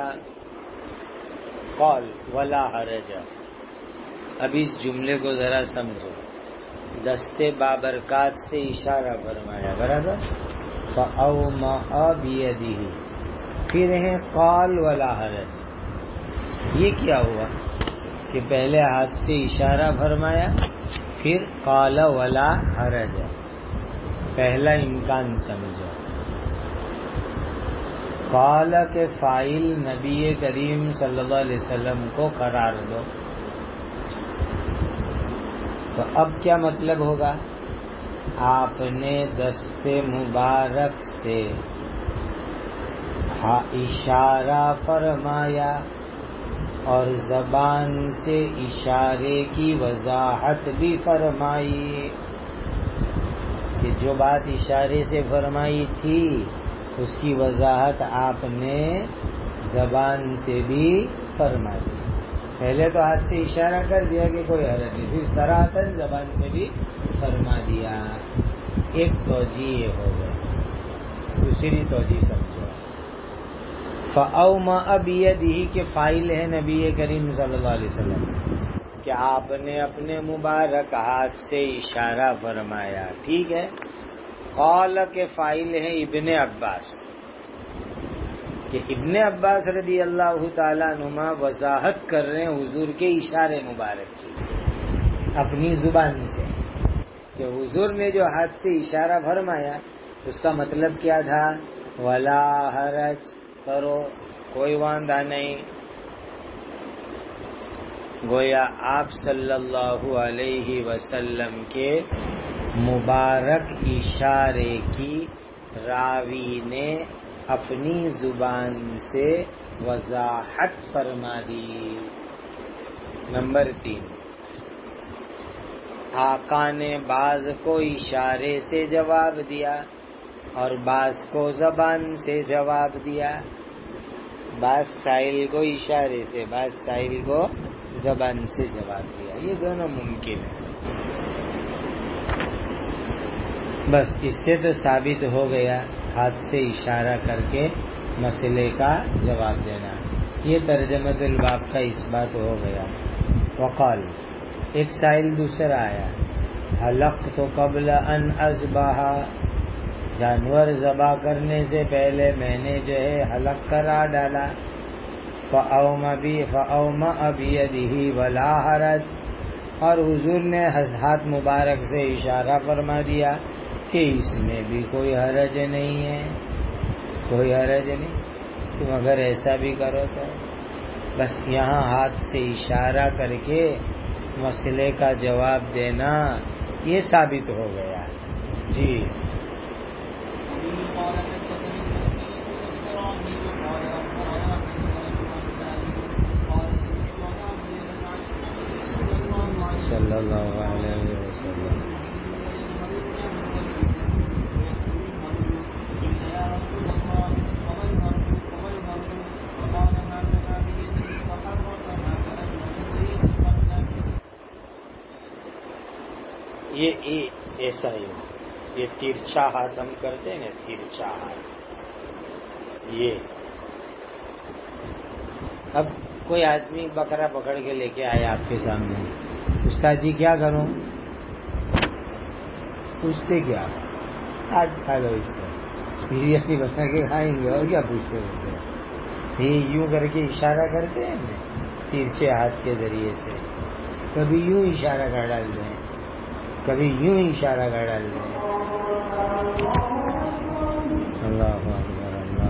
قال ولا حرج۔ اب اس جملے کو ذرا سمجھو، دست بابرکات سے اشارہ فرمایا، برابر، فأومأ بیدہ، پھر ہیں قال ولا حرج۔ یہ کیا ہوا کہ پہلے ہاتھ سے اشارہ فرمایا، پھر قال ولا حرج، پہلا امکان سمجھو۔ قال کے فاعل نبی کریم صلی اللہ علیہ وسلم کو قرار دو، تو اب کیا مطلب ہوگا؟ آپ نے دست مبارک سے اشارہ فرمایا اور زبان سے اشارے کی وضاحت بھی فرمائی، کہ جو بات اشارے سے فرمائی تھی اس کی وضاحت آپ نے زبان سے بھی فرما دی۔ پہلے تو ہاتھ سے اشارہ کر دیا کہ کوئی حرج نہیں، پھر صراحتاً زبان سے بھی فرما دیا۔ ایک توجیہ ہو گئی، دوسری توجیہ سمجھو۔ فأومأ بیدہ کے فاعل ہے نبی کریم صلی اللہ علیہ وسلم، کہ آپ نے اپنے مبارک ہاتھ سے اشارہ فرمایا، ٹھیک ہے۔ قال کے فاعل ہے ابن عباس، کہ ابن عباس رضی اللہ تعالیٰ عنہما وضاحت کر رہے ہیں حضور کے اشارے مبارک کی اپنی زبان سے، کہ حضور نے جو ہاتھ سے اشارہ فرمایا اس کا مطلب کیا تھا؟ ولا حرج، کرو، کوئی واندہ نہیں۔ گویا آپ صلی اللہ علیہ وسلم کے مبارک اشارے کی راوی نے اپنی زبان سے وضاحت فرما دی۔ نمبر 3، آقا نے بعض کو اشارے سے جواب دیا اور بعض کو زبان سے جواب دیا، بعض سائل کو اشارے سے، بعض سائل کو زبان سے جواب دیا، یہ دونوں ممکن ہے۔ بس اس سے تو ثابت ہو گیا ہاتھ سے اشارہ کر کے مسئلے کا جواب دینا، یہ ترجمۃ الباب کا اس بات ہو گیا۔ وقال، ایک سائل دوسرا آیا، حلقت قبل ان اذبح، جانور ذبح کرنے سے پہلے میں نے جو ہے حلق کرا ڈالا، فأومأ بِيَدِهِ وَلَا حَرَجَ، اور حضور نے ہاتھ مبارک سے اشارہ فرما دیا کہ اس میں بھی کوئی حرج نہیں ہے، کوئی حرج نہیں، تم اگر ایسا بھی کرو تو۔ بس یہاں ہاتھ سے اشارہ کر کے مسئلے کا جواب دینا یہ ثابت ہو گیا۔ جی صلی اللہ علیہ وسلم۔ یہ ایسا ہی، یہ تیرچھا ہاتھ ہم کرتے ہیں نا، تیرچھا ہاتھ، یہ اب کوئی آدمی بکرا پکڑ کے لے کے آیا آپ کے سامنے، استاد جی کیا کروں؟ پوچھتے کیا؟ آج کھا لو اس سے، بریانی بنا کے کھائیں گے، اور کیا پوچھتے ہوتے؟ یہ یوں کر کے اشارہ کرتے ہیں نا تیرچھے ہاتھ کے ذریعے سے، کبھی یوں اشارہ کر ڈالتے ہیں، کبھی یوں اشارہ کر ڈالتے ہیں۔ اللہ اکبر، اللہ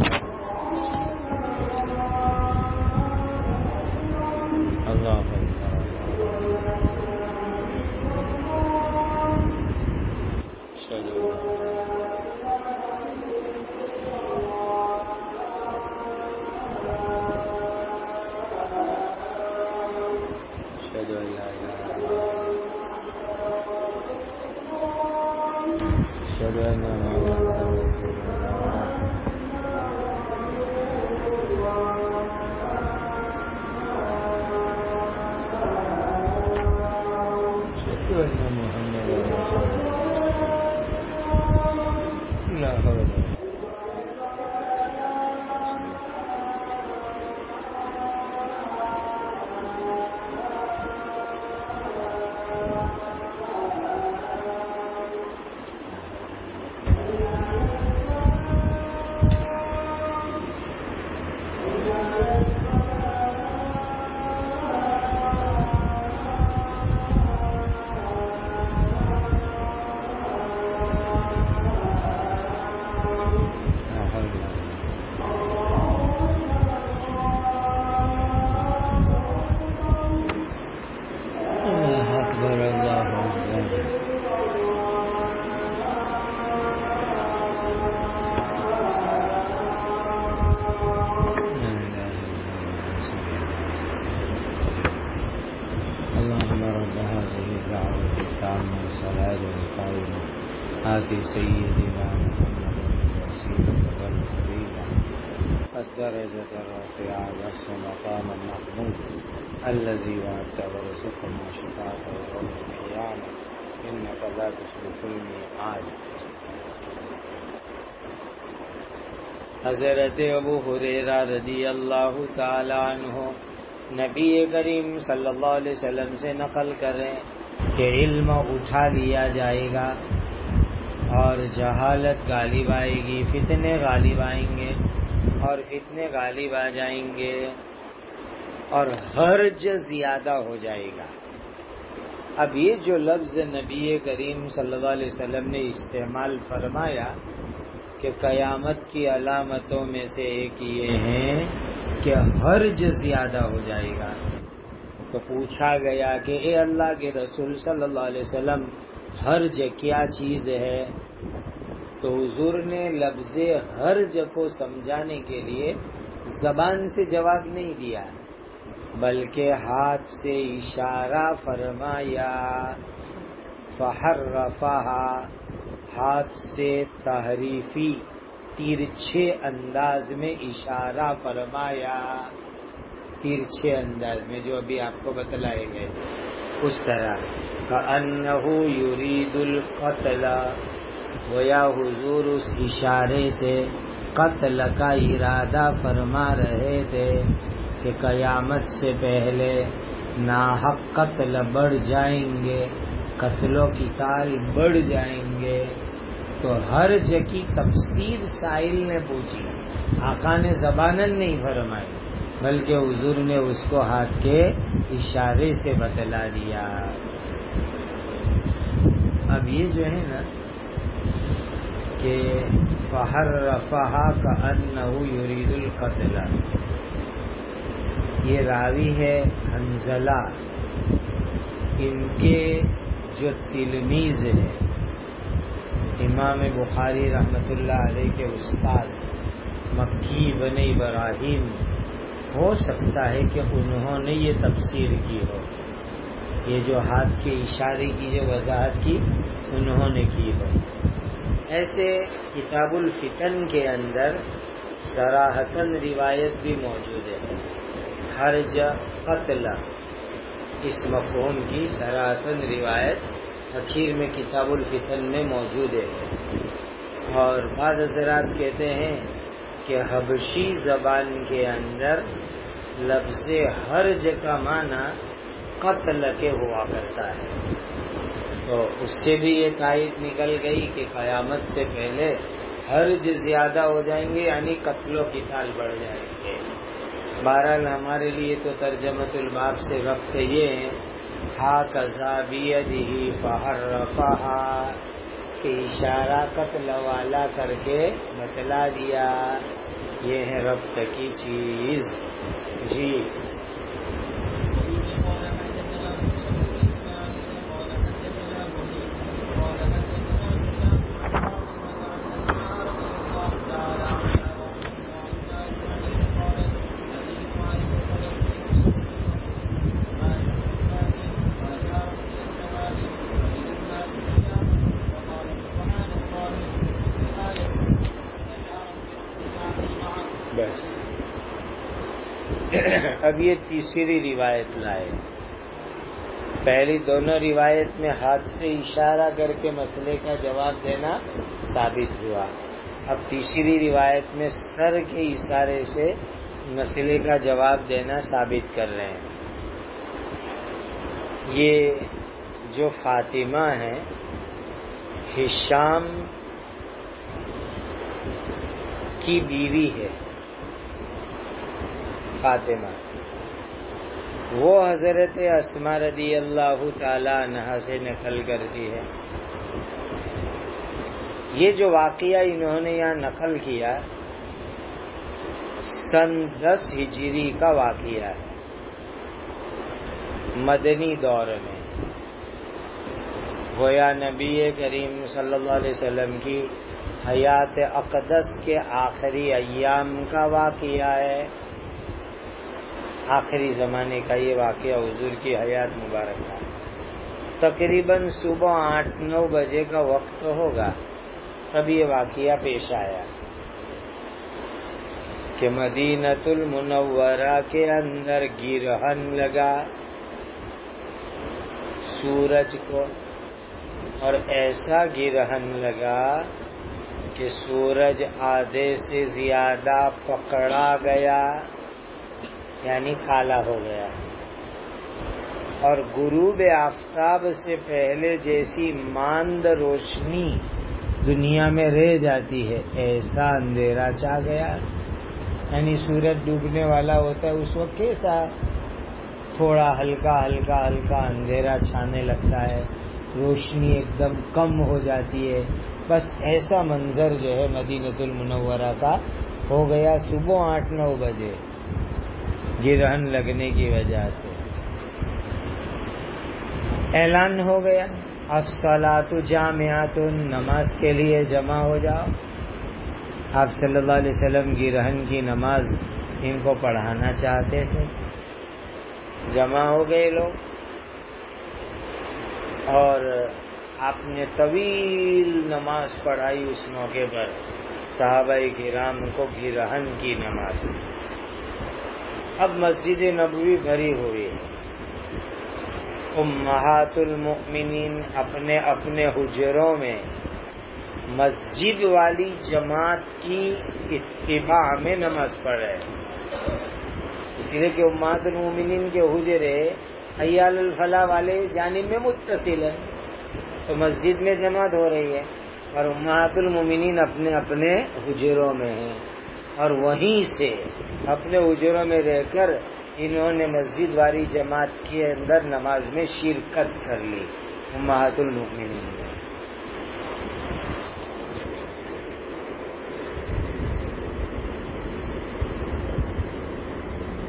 اکبر، اللہ اکبر۔ آتی سیدنا محمد الوسیلۃ والفضیلہ الدرجۃ الرفیعہ والمقام المحمود الذی وعدته ورزقنا شفاعته یوم القیامہ انک لا تخلف الميعاد۔ حضرت ابو ہریرہ رضی اللہ تعالی عنہ نبی کریم صلی اللہ علیہ وسلم سے نقل کریں کہ علم اٹھا لیا جائے گا اور جہالت غالب آئے گی، فتنے غالب آئیں گے اور فتنے غالب آ جائیں گے اور حرج زیادہ ہو جائے گا۔ اب یہ جو لفظ نبی کریم صلی اللہ علیہ وسلم نے استعمال فرمایا کہ قیامت کی علامتوں میں سے ایک یہ ہے کہ حرج زیادہ ہو جائے گا، تو پوچھا گیا کہ اے اللہ کے رسول صلی اللہ علیہ وسلم حرج کیا چیز ہے؟ تو حضور نے لفظ حرج کو سمجھانے کے لیے زبان سے جواب نہیں دیا، بلکہ ہاتھ سے اشارہ فرمایا، فحرفها، ہاتھ سے تحریفی ترچھے انداز میں اشارہ فرمایا، ترچھے انداز میں جو ابھی آپ کو بتلائے گئے اس طرح، کأنہ یرید القتل، گویا حضور اس اشارے سے قتل کا ارادہ فرما رہے تھے کہ قیامت سے پہلے ناحق قتل بڑھ جائیں گے، قتل و قتال بڑھ جائیں گے۔ تو حرج کی تفسیر سائل نے پوچھی، آقا نے زباناً نہیں فرمائی، بلکہ حضور نے اس کو ہاتھ کے اشارے سے بتلا دیا۔ اب یہ جو ہے نا کہ فحرفها کأنہ یرید القتل، یہ راوی ہے حنظلہ، ان کے جو تلمیذ ہے امام بخاری رحمۃ اللہ علیہ کے استاد مکی بن ابراہیم، ہو سکتا ہے کہ انہوں نے یہ تفسیر کی ہو، یہ جو ہاتھ کے اشارے کی جو وضاحت کی انہوں نے کی ہو۔ ایسے کتاب الفتن کے اندر صراحتاً روایت بھی موجود ہے، حرج قتل اس مفہوم کی صراحتاً روایت اخیر میں کتاب الفتن میں موجود ہے۔ اور بعض حضرات کہتے ہیں کہ حبشی زبان کے اندر لفظ حرج کا معنی قتل کے ہوا کرتا ہے، تو اس سے بھی یہ تائید نکل گئی کہ قیامت سے پہلے حرج زیادہ ہو جائیں گے، یعنی قتل و قتال بڑھ جائیں گے۔ بہرحال ہمارے لیے تو ترجمۃ الباب سے ربط یہ ہے، ہاکذا بیدہ فحرفها، کہ اشارہ قتل والا کر کے بتلا دیا، یہ ہے ربط کی چیز۔ جی بس اب یہ تیسری روایت لائے، پہلی دونوں روایت میں ہاتھ سے اشارہ کر کے مسئلے کا جواب دینا ثابت ہوا، اب تیسری روایت میں سر کے اشارے سے مسئلے کا جواب دینا ثابت کر رہے ہیں۔ یہ جو فاطمہ ہے ہشام کی بیوی ہے، فاطمہ وہ حضرت اسماء رضی اللہ تعالی عنہا سے نقل کرتی ہے۔ یہ جو واقعہ انہوں نے یہاں نقل کیا سن 10 ہجری کا واقعہ ہے، مدنی دور میں، گویا نبی کریم صلی اللہ علیہ وسلم کی حیات اقدس کے آخری ایام کا واقعہ ہے، آخری زمانے کا یہ واقعہ حضور کی حیات مبارکہ، تقریباً صبح 8-9 بجے کا وقت ہوگا تب یہ واقعہ پیش آیا کہ مدینۃ المنورہ کے اندر گرہن لگا سورج کو، اور ایسا گرہن لگا کہ سورج آدھے سے زیادہ پکڑا گیا، یعنی کالا ہو گیا، اور غروب آفتاب سے پہلے جیسی ماند روشنی دنیا میں رہ جاتی ہے ایسا اندھیرا چھا گیا، یعنی سورج ڈوبنے والا ہوتا ہے اس وقت کیسا تھوڑا ہلکا ہلکا ہلکا اندھیرا چھانے لگتا ہے، روشنی ایک دم کم ہو جاتی ہے، بس ایسا منظر جو ہے مدینۃ المنورہ کا ہو گیا صبح 8-9 بجے گرہن لگنے کی وجہ سے۔ اعلان ہو گیا الصلاۃ جامعۃ، نماز کے لیے جمع ہو جاؤ۔ آپ صلی اللہ علیہ وسلم کی رہن کی نماز ان کو پڑھانا چاہتے تھے، جمع ہو گئے لوگ، اور آپ نے طویل نماز پڑھائی اس موقع پر، صحابہ کرام کو کی رہن کی نماز۔ اب مسجد نبوی بھری ہوئی ہے، امہات المؤمنین اپنے اپنے حجروں میں مسجد والی جماعت کی اتباع میں نماز پڑھ رہے ہیں، اس لیے کہ امہات المؤمنین کے حجرے حیال الفلاح والے جانب میں متصل ہے، تو مسجد میں جماعت ہو رہی ہے، اور امہات المؤمنین اپنے اپنے حجروں میں ہیں، اور وہیں سے اپنے حجروں میں رہ کر انہوں نے مسجد والی جماعت کے اندر نماز میں شرکت کر لی امہات المؤمنین۔